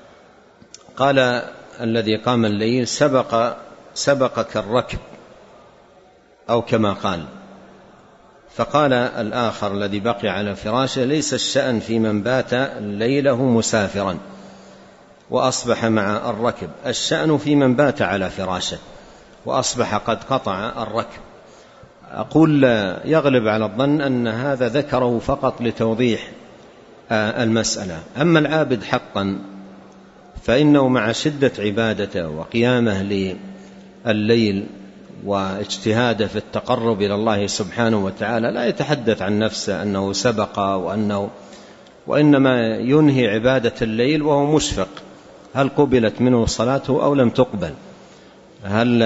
الذي قام الليل سبق سبقك الركب أو كما قال. فقال الآخر الذي بقي على فراشه ليس الشأن في من بات ليله مسافرا وأصبح مع الركب، الشأن في من بات على فراشه وأصبح قد قطع الركب. أقول يغلب على الظن أن هذا ذكره فقط لتوضيح المسألة. أما العابد حقا فإنه مع شدة عبادته وقيامه لليل واجتهاده في التقرب إلى الله سبحانه وتعالى لا يتحدث عن نفسه أنه سبق وأنه، وإنما ينهي عبادة الليل وهو مشفق هل قبلت منه صلاته أو لم تقبل، هل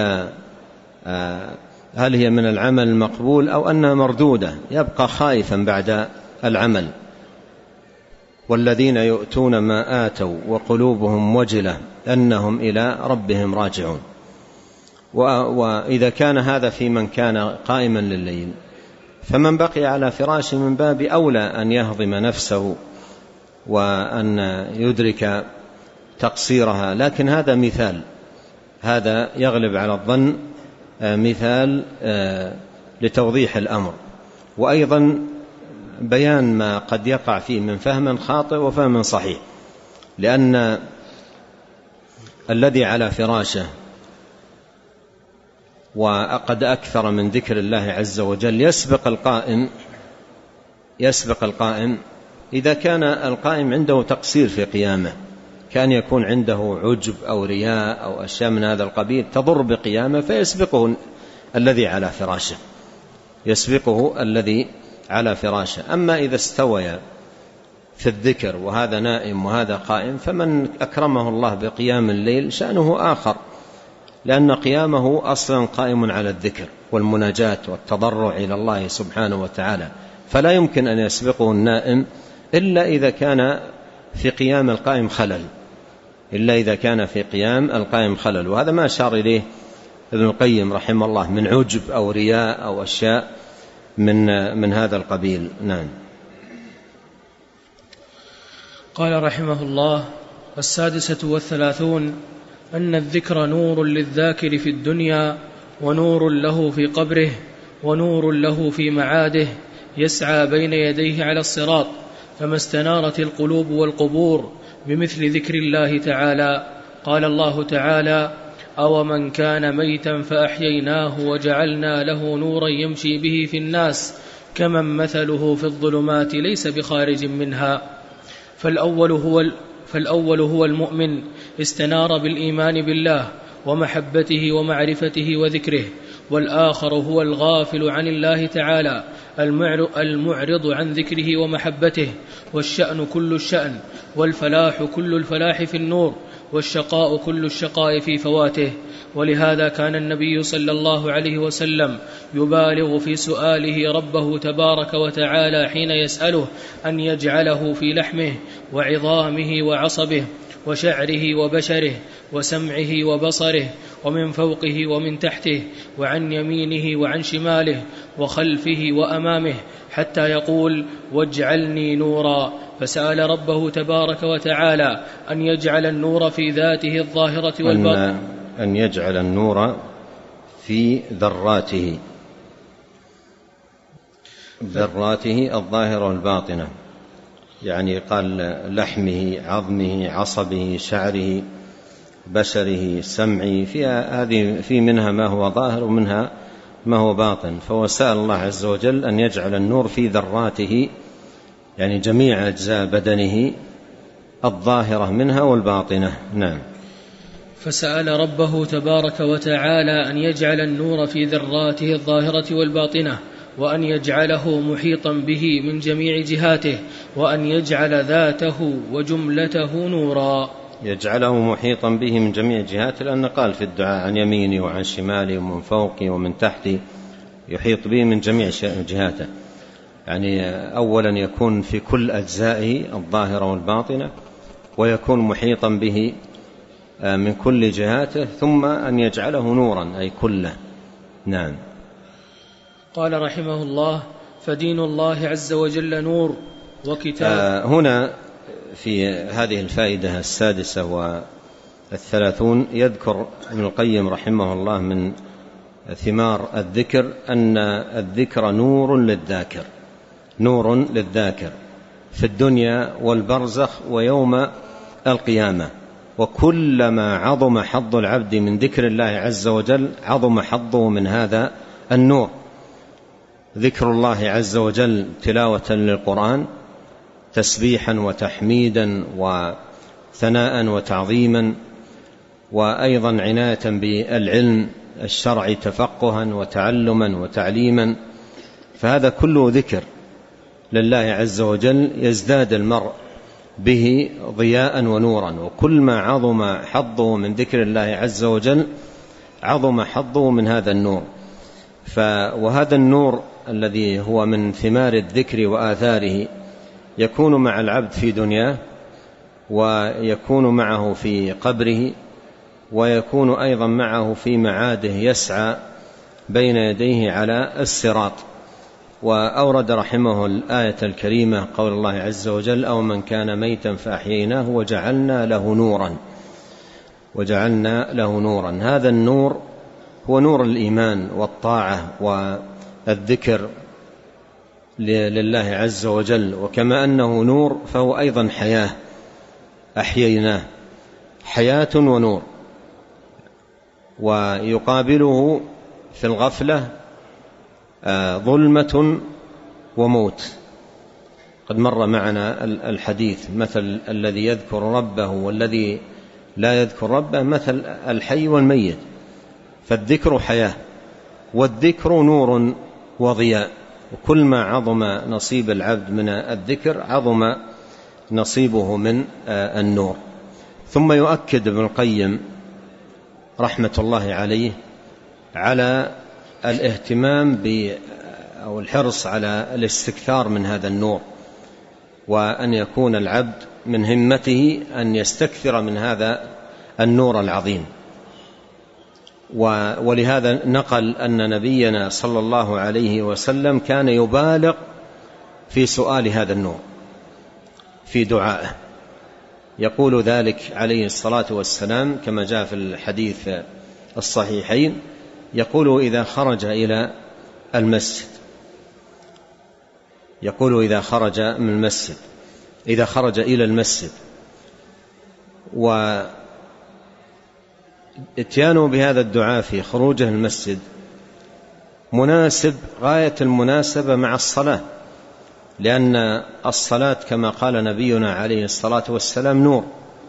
هل هي من العمل المقبول أو أنها مردودة، يبقى خائفا بعد العمل. والذين يؤتون ما آتوا وقلوبهم وجلة أنهم إلى ربهم راجعون. وإذا كان هذا في من كان قائما لليل، فمن بقي على فراشه من باب أولى أن يهضم نفسه وأن يدرك تقصيرها، لكن هذا مثال، هذا يغلب على الظن مثال لتوضيح الأمر، وأيضا بيان ما قد يقع فيه من فهم خاطئ وفهم صحيح، لأن الذي على فراشه وقد أكثر من ذكر الله عز وجل يسبق القائم يسبق القائم إذا كان القائم عنده تقصير في قيامه، كان يكون عنده عجب أو رياء أو أشياء من هذا القبيل تضر بقيامه فيسبقه الذي على فراشه يسبقه الذي على فراشه. أما إذا استوى في الذكر وهذا نائم وهذا قائم، فمن أكرمه الله بقيام الليل شأنه آخر، لأن قيامه أصلا قائم على الذكر والمناجاة والتضرع إلى الله سبحانه وتعالى، فلا يمكن أن يسبقه النائم إلا إذا كان في قيام القائم خلل إلا إذا كان في قيام القائم خلل وهذا ما أشار إليه ابن القيم رحمه الله من عجب أو رياء أو أشياء من من هذا القبيل. نعم. قال رحمه الله: السادسة والثلاثون أن الذكر نور للذاكر في الدنيا، ونور له في قبره، ونور له في معاده، يسعى بين يديه على الصراط، فما استنارت القلوب والقبور بمثل ذكر الله تعالى. قال الله تعالى: أومن كان ميتا فأحييناه وجعلنا له نورا يمشي به في الناس كمن مثله في الظلمات ليس بخارج منها. فالأول هو, فالأول هو المؤمن استنار بالإيمان بالله ومحبته ومعرفته وذكره، والآخر هو الغافل عن الله تعالى المعرض عن ذكره ومحبته، والشأن كل الشأن، والفلاح كل الفلاح في النور، والشقاء كل الشقاء في فواته. ولهذا كان النبي صلى الله عليه وسلم يبالغ في سؤاله ربه تبارك وتعالى حين يسأله أن يجعله في لحمه وعظامه وعصبه وشعره وبشره وسمعه وبصره، ومن فوقه ومن تحته، وعن يمينه وعن شماله، وخلفه وأمامه، حتى يقول: واجعلني نورا. فسأل ربه تبارك وتعالى أن يجعل النور في ذاته الظاهرة والباطنة، أن يجعل النور في ذراته ذراته الظاهرة والباطنة، يعني قال لحمه، عظمه، عصبه، شعره، بشره، سمعه، فيها هذه في منها ما هو ظاهر ومنها ما هو باطن. فهو سأل الله عز وجل أن يجعل النور في ذراته، يعني جميع أجزاء بدنه الظاهرة منها والباطنة. نعم. فسأل ربه تبارك وتعالى أن يجعل النور في ذراته الظاهرة والباطنة، وأن يجعله محيطا به من جميع جهاته، وأن يجعل ذاته وجملته نورا. يجعله محيطا به من جميع جهاته، لأن قال في الدعاء عن يميني وعن شمالي ومن فوقي ومن تحتي، يحيط به من جميع جهاته، يعني أولا يكون في كل أجزائه الظاهرة والباطنة، ويكون محيطا به من كل جهاته، ثم أن يجعله نورا أي كله. نعم. قال رحمه الله: فدين الله عز وجل نور وكتاب. آه هنا في هذه الفائدة السادسة والثلاثون يذكر ابن القيم رحمه الله من ثمار الذكر أن الذكر نور للذاكر، نور للذاكر في الدنيا والبرزخ ويوم القيامة. وكلما عظم حظ العبد من ذكر الله عز وجل عظم حظه من هذا النور. ذكر الله عز وجل تلاوة للقرآن، تسبيحا وتحميدا وثناء وتعظيما، وأيضا عناية بالعلم الشرعي تفقها وتعلما وتعليما، فهذا كله ذكر لله عز وجل يزداد المرء به ضياء ونورا. وكل ما عظم حظه من ذكر الله عز وجل عظم حظه من هذا النور. وهذا النور الذي هو من ثمار الذكر وآثاره يكون مع العبد في دنياه، ويكون معه في قبره، ويكون أيضا معه في معاده يسعى بين يديه على الصراط. وأورد رحمه الآية الكريمة قول الله عز وجل: أو من كان ميتا فأحييناه وجعلنا له نورا. وجعلنا له نورا. هذا النور هو نور الإيمان والطاعة والذكر لله عز وجل، وكما أنه نور فهو أيضا حياة أحييناه، حياة ونور. ويقابله في الغفلة ظلمة وموت. قد مر معنا الحديث مثل الذي يذكر ربه والذي لا يذكر ربه مثل الحي والميت، فالذكر حياة والذكر نور وضياء، وكل ما عظم نصيب العبد من الذكر عظم نصيبه من النور. ثم يؤكد ابن القيم رحمة الله عليه على الاهتمام ب أو الحرص على الاستكثار من هذا النور، وأن يكون العبد من همته أن يستكثر من هذا النور العظيم. ولهذا نقل أن نبينا صلى الله عليه وسلم كان يبالغ في سؤال هذا النور في دعائه، يقول ذلك عليه الصلاة والسلام كما جاء في الحديث الصحيحين، يقول إذا خرج إلى المسجد يقول إذا خرج من المسجد إذا خرج إلى المسجد واتيانه بهذا الدعاء في خروجه المسجد مناسب غاية المناسبة مع الصلاة، لأن الصلاة كما قال نبينا عليه الصلاة والسلام نور،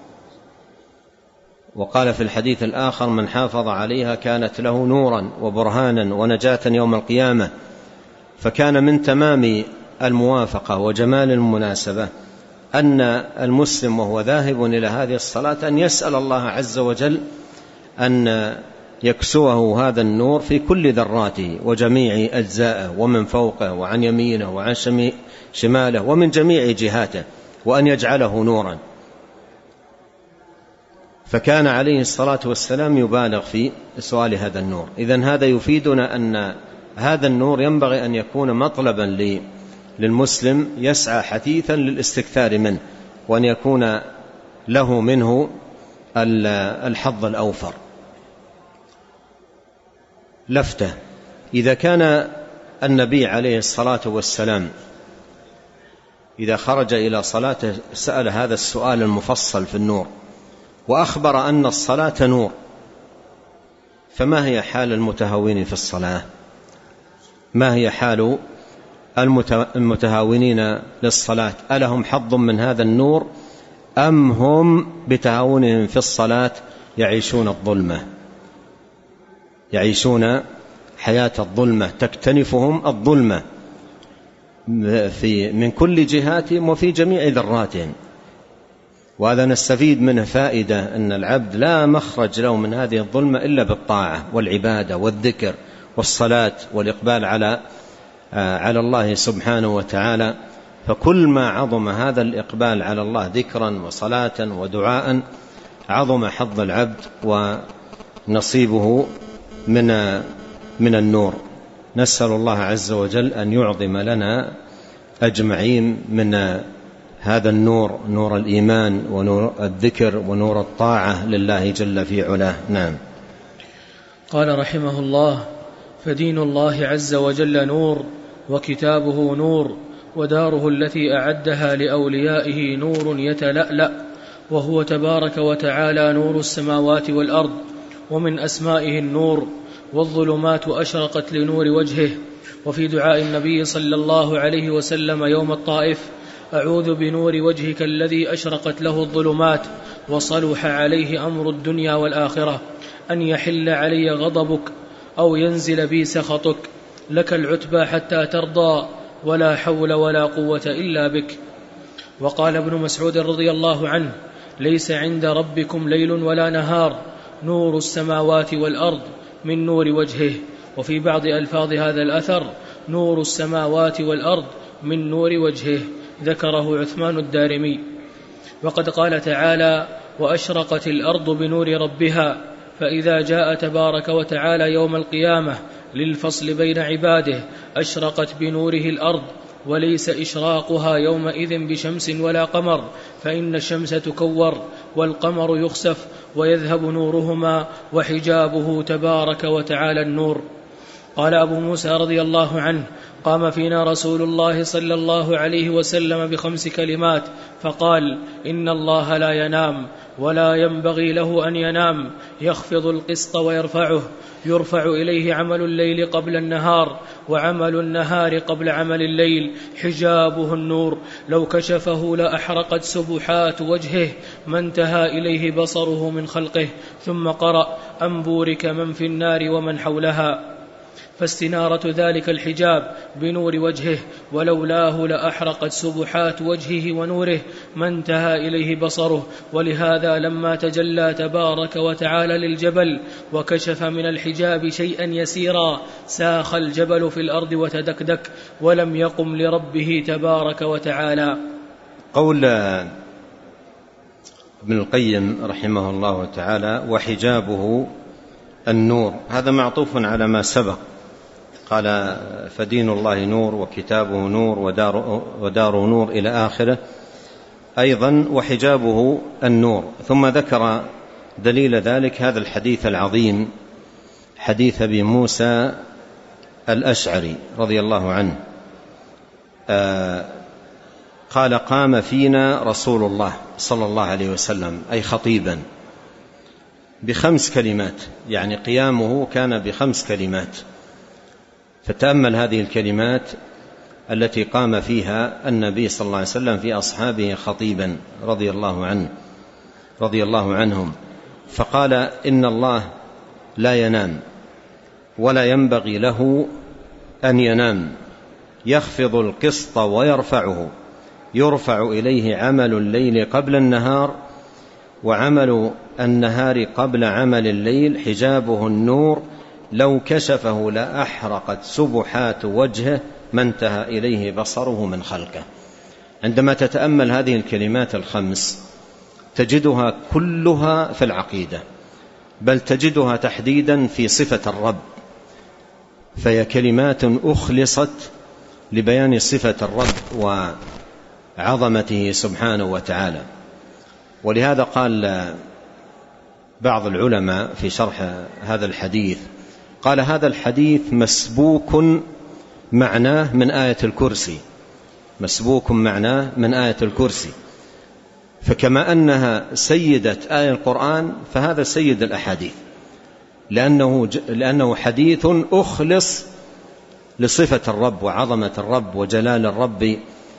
وقال في الحديث الآخر من حافظ عليها كانت له نورا وبرهانا ونجاة يوم القيامة. فكان من تمام الموافقة وجمال المناسبة أن المسلم وهو ذاهب إلى هذه الصلاة أن يسأل الله عز وجل أن يكسوه هذا النور في كل ذراته وجميع أجزائه، ومن فوقه وعن يمينه وعن شماله ومن جميع جهاته، وأن يجعله نورا. فكان عليه الصلاة والسلام يبالغ في سؤال هذا النور. إذن هذا يفيدنا أن هذا النور ينبغي أن يكون مطلبا للمسلم يسعى حثيثا للاستكثار منه، وأن يكون له منه الحظ الأوفر. لفتة: إذا كان النبي عليه الصلاة والسلام إذا خرج إلى صلاته سأل هذا السؤال المفصل في النور وأخبر أن الصلاة نور، فما هي حال المتهاونين في الصلاة؟ ما هي حال المتهاونين للصلاة؟ ألهم حظ من هذا النور أم هم بتهاونهم في الصلاة يعيشون الظلمة، يعيشون حياة الظلمة، تكتنفهم الظلمة في من كل جهاتهم وفي جميع ذراتهم. وهذا نستفيد منه فائدة أن العبد لا مخرج له من هذه الظلمة إلا بالطاعة والعبادة والذكر والصلاة والإقبال على على الله سبحانه وتعالى. فكل ما عظم هذا الإقبال على الله ذكرا وصلاة ودعاء عظم حظ العبد ونصيبه من من النور. نسأل الله عز وجل أن يعظم لنا أجمعين من هذا النور، نور الإيمان ونور الذكر ونور الطاعة لله جل في علاه. نعم. قال رحمه الله: فدين الله عز وجل نور، وكتابه نور، وداره التي أعدها لأوليائه نور يتلألأ، وهو تبارك وتعالى نور السماوات والأرض، ومن أسمائه النور، والظلمات أشرقت لنور وجهه. وفي دعاء النبي صلى الله عليه وسلم يوم الطائف: أعوذ بنور وجهك الذي أشرقت له الظلمات وصلح عليه أمر الدنيا والآخرة أن يحل علي غضبك أو ينزل بي سخطك، لك العتبى حتى ترضى، ولا حول ولا قوة إلا بك. وقال ابن مسعود رضي الله عنه: ليس عند ربكم ليل ولا نهار، نور السماوات والأرض من نور وجهه. وفي بعض ألفاظ هذا الأثر: نور السماوات والأرض من نور وجهه، ذكره عثمان الدارمي. وقد قال تعالى: وأشرقت الأرض بنور ربها. فإذا جاء تبارك وتعالى يوم القيامة للفصل بين عباده أشرقت بنوره الأرض، وليس إشراقها يومئذ بشمس ولا قمر، فإن الشمس تكور والقمر يخسف ويذهب نورهما وحجابه تبارك وتعالى النور. قال أبو موسى رضي الله عنه: قام فينا رسول الله صلى الله عليه وسلم بخمس كلمات فقال: إن الله لا ينام ولا ينبغي له أن ينام، يخفض القسط ويرفعه، يرفع إليه عمل الليل قبل النهار وعمل النهار قبل عمل الليل، حجابه النور، لو كشفه لأحرقت سبحات وجهه ما انتهى إليه بصره من خلقه. ثم قرأ: أن بورك من في النار ومن حولها. فاستنارة ذلك الحجاب بنور وجهه، ولولاه لأحرقت سبحات وجهه ونوره ما انتهى إليه بصره. ولهذا لما تجلى تبارك وتعالى للجبل وكشف من الحجاب شيئا يسيرا ساخ الجبل في الأرض وتدكدك ولم يقم لربه تبارك وتعالى. قول ابن القيم رحمه الله تعالى: وحجابه النور، هذا معطوف على ما سبق. قال: فدين الله نور وكتابه نور ودار, ودار نور إلى آخره. أيضا وحجابه النور. ثم ذكر دليل ذلك هذا الحديث العظيم، حديث أبي موسى الأشعري رضي الله عنه. آه قال: قام فينا رسول الله صلى الله عليه وسلم، أي خطيبا، بخمس كلمات، يعني قيامه كان بخمس كلمات. فتأمل هذه الكلمات التي قام فيها النبي صلى الله عليه وسلم في أصحابه خطيبا رضي الله عنه رضي الله عنهم. فقال: إن الله لا ينام ولا ينبغي له أن ينام، يخفض القسط ويرفعه، يرفع إليه عمل الليل قبل النهار وعمل النهار قبل عمل الليل، حجابه النور، لو كشفه لأحرقت سبحات وجهه ما انتهى إليه بصره من خلقه. عندما تتأمل هذه الكلمات الخمس تجدها كلها في العقيدة، بل تجدها تحديدا في صفة الرب، فهي كلمات أخلصت لبيان صفة الرب وعظمته سبحانه وتعالى. ولهذا قال بعض العلماء في شرح هذا الحديث، قال: هذا الحديث مسبوك معناه من آية الكرسي، مسبوك معناه من آية الكرسي. فكما أنها سيدة آية القرآن فهذا سيد الأحاديث، لأنه, لأنه حديث أخلص لصفة الرب وعظمة الرب وجلال الرب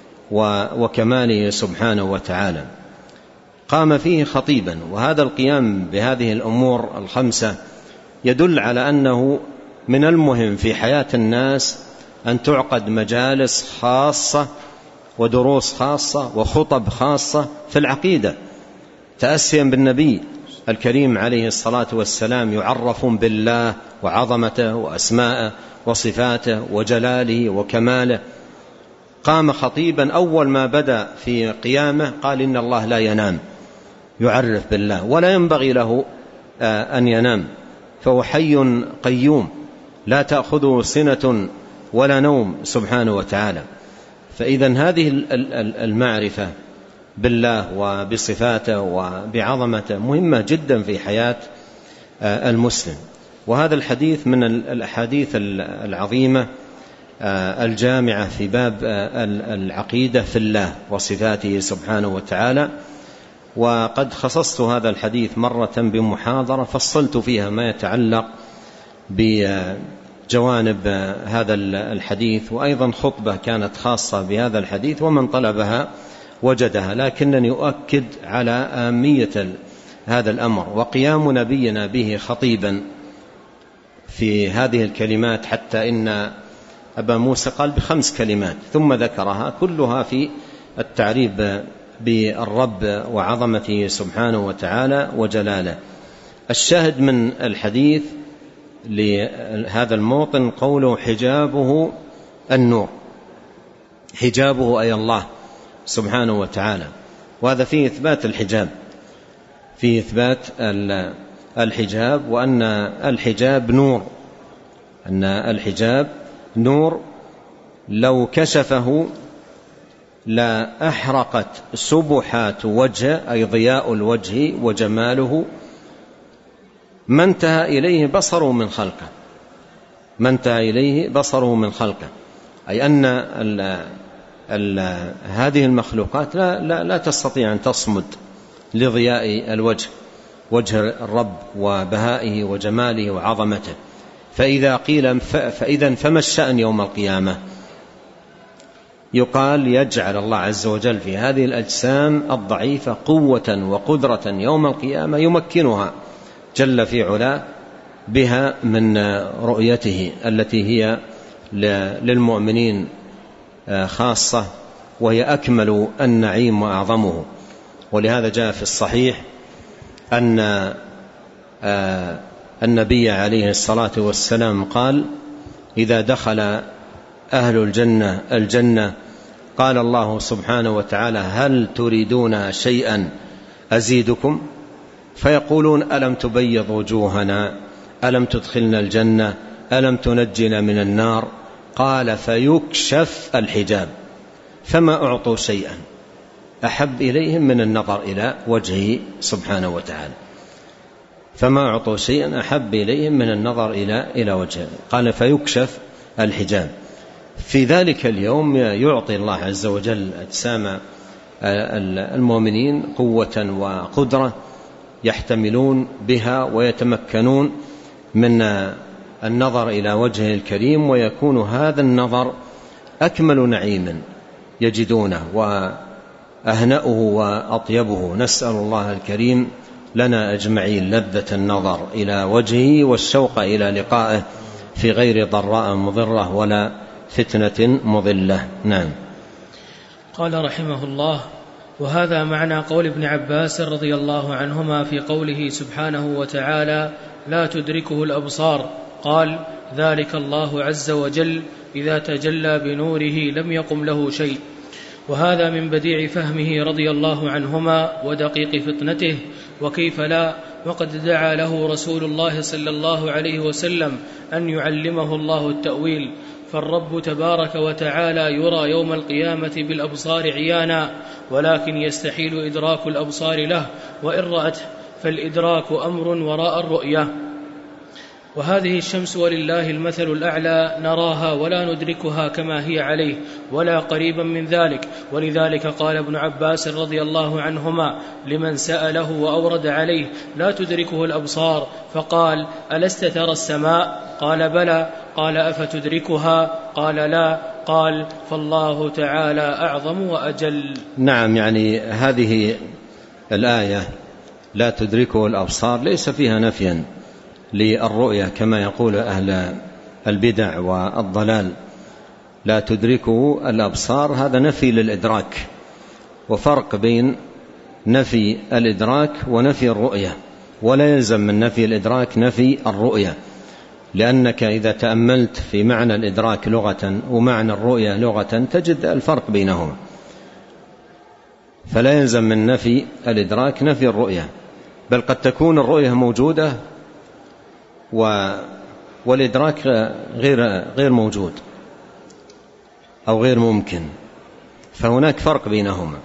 وكماله سبحانه وتعالى. قام فيه خطيبا، وهذا القيام بهذه الأمور الخمسة يدل على أنه من المهم في حياة الناس أن تعقد مجالس خاصة ودروس خاصة وخطب خاصة في العقيدة، تأسيا بالنبي الكريم عليه الصلاة والسلام، يعرفون بالله وعظمته وأسماءه وصفاته وجلاله وكماله. قام خطيبا، أول ما بدأ في قيامه قال: إن الله لا ينام، يعرف بالله، ولا ينبغي له أن ينام، فهو حي قيوم لا تأخذه سنة ولا نوم سبحانه وتعالى. فإذن هذه المعرفة بالله وبصفاته وبعظمته مهمة جدا في حياة المسلم. وهذا الحديث من الأحاديث العظيمة الجامعة في باب العقيدة في الله وصفاته سبحانه وتعالى. وقد خصصت هذا الحديث مرة بمحاضرة فصلت فيها ما يتعلق بجوانب هذا الحديث، وأيضا خطبة كانت خاصة بهذا الحديث، ومن طلبها وجدها. لكنني أؤكد على أهمية هذا الأمر وقيام نبينا به خطيبا في هذه الكلمات، حتى إن أبا موسى قال بخمس كلمات ثم ذكرها كلها في التعريف بالرب وعظمته سبحانه وتعالى وجلاله. الشاهد من الحديث لهذا الموطن قوله: حجابه النور، حجابه أي الله سبحانه وتعالى. وهذا فيه إثبات الحجاب، فيه إثبات الحجاب، وأن الحجاب نور، أن الحجاب نور لو كشفه لا أحرقت سبحات وجه أي ضياء الوجه وجماله ما انتهى إليه بصره من خلقه، ما انتهى إليه بصره من خلقه، أي أن ال ال هذه المخلوقات لا, لا, لا تستطيع أن تصمد لضياء الوجه، وجه الرب وبهائه وجماله وعظمته. فإذا قيل فإذا فما الشأن يوم القيامة؟ يقال يجعل الله عز وجل في هذه الأجسام الضعيفة قوة وقدرة يوم القيامة يمكنها جل في علاه بها من رؤيته التي هي للمؤمنين خاصة، وهي أكمل النعيم وأعظمه. ولهذا جاء في الصحيح أن النبي عليه الصلاة والسلام قال: إذا دخل أهل الجنة الجنة قال الله سبحانه وتعالى: هل تريدون شيئا أزيدكم؟ فيقولون: ألم تبيض وجوهنا، ألم تدخلنا الجنة، ألم تنجنا من النار؟ قال: فيكشف الحجاب، فما أعطوا شيئا أحب إليهم من النظر إلى وجهه سبحانه وتعالى، فما أعطوا شيئا أحب إليهم من النظر إلى إلى وجهه. قال: فيكشف الحجاب. في ذلك اليوم يعطي الله عز وجل أجسام المؤمنين قوة وقدرة يحتملون بها ويتمكنون من النظر إلى وجهه الكريم، ويكون هذا النظر أكمل نعيم يجدونه وأهنأه وأطيبه. نسأل الله الكريم لنا أجمعين لذة النظر إلى وجهه والشوق إلى لقائه في غير ضراء مضرة ولا فتنة مضلة. نعم. قال رحمه الله: وهذا معنى قول ابن عباس رضي الله عنهما في قوله سبحانه وتعالى: لا تدركه الأبصار. قال: ذلك الله عز وجل إذا تجلى بنوره لم يقم له شيء. وهذا من بديع فهمه رضي الله عنهما ودقيق فطنته، وكيف لا، وقد دعا له رسول الله صلى الله عليه وسلم أن يعلمه الله التأويل. فالرب تبارك وتعالى يرى يوم القيامة بالأبصار عيانا، ولكن يستحيل إدراك الأبصار له، وإن رأته فالإدراك أمر وراء الرؤية. وهذه الشمس ولله المثل الأعلى نراها ولا ندركها كما هي عليه ولا قريبا من ذلك. ولذلك قال ابن عباس رضي الله عنهما لمن سأله وأورد عليه: لا تدركه الأبصار، فقال: ألست ترى السماء؟ قال: بلى. قال: أفتدركها؟ قال: لا. قال: فالله تعالى أعظم وأجل. نعم، يعني هذه الآية لا تدركه الأبصار ليس فيها نفيا للرؤية كما يقول أهل البدع والضلال. لا تدركه الأبصار هذا نفي للإدراك، وفرق بين نفي الإدراك ونفي الرؤية، ولا يلزم من نفي الإدراك نفي الرؤية، لأنك إذا تأملت في معنى الإدراك لغة ومعنى الرؤية لغة تجد الفرق بينهما، فلا يلزم من نفي الإدراك نفي الرؤية، بل قد تكون الرؤية موجودة والإدراك غير غير موجود أو غير ممكن، فهناك فرق بينهما.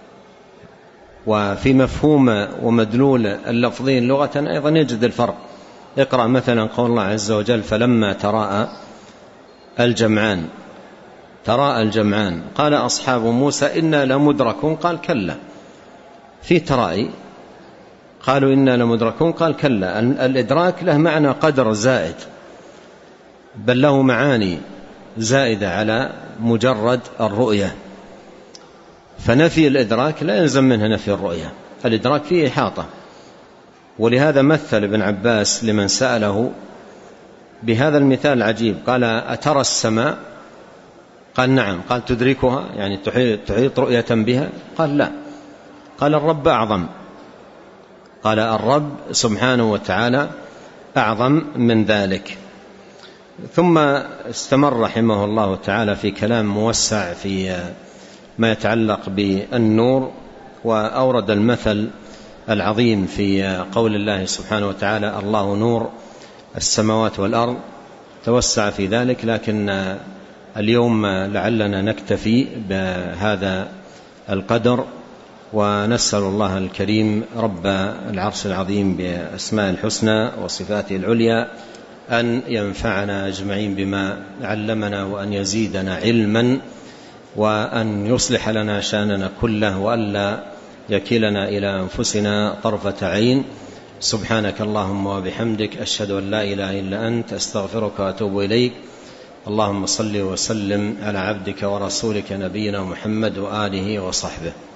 وفي مفهوم ومدلول اللفظين لغة أيضا يجد الفرق. اقرأ مثلا قول الله عز وجل: فلما تراءى الجمعان تراءى الجمعان قال أصحاب موسى إنا لمدركون، قال: كلا. في ترائي قالوا إنا لمدركون، قال: كلا. الإدراك له معنى قدر زائد، بل له معاني زائدة على مجرد الرؤية، فنفي الإدراك لا يلزم منه نفي الرؤية، الإدراك فيه إحاطة. ولهذا مثل ابن عباس لمن سأله بهذا المثال العجيب، قال: أترى السماء؟ قال: نعم. قال: تدركها؟ يعني تحيط رؤية بها؟ قال: لا. قال: الرب أعظم. قال: الرب سبحانه وتعالى أعظم من ذلك. ثم استمر رحمه الله تعالى في كلام موسع في ما يتعلق بالنور، وأورد المثل العظيم في قول الله سبحانه وتعالى: الله نور السماوات والأرض. توسع في ذلك، لكن اليوم لعلنا نكتفي بهذا القدر، ونسأل الله الكريم رب العرش العظيم بأسماء الحسنى وصفاته العليا أن ينفعنا أجمعين بما علمنا، وأن يزيدنا علما، وأن يصلح لنا شأننا كله، وألا يكلنا إلى أنفسنا طرفة عين. سبحانك اللهم وبحمدك، أشهد أن لا إله إلا أنت، أستغفرك وأتوب إليك. اللهم صل وسلم على عبدك ورسولك نبينا محمد وآله وصحبه.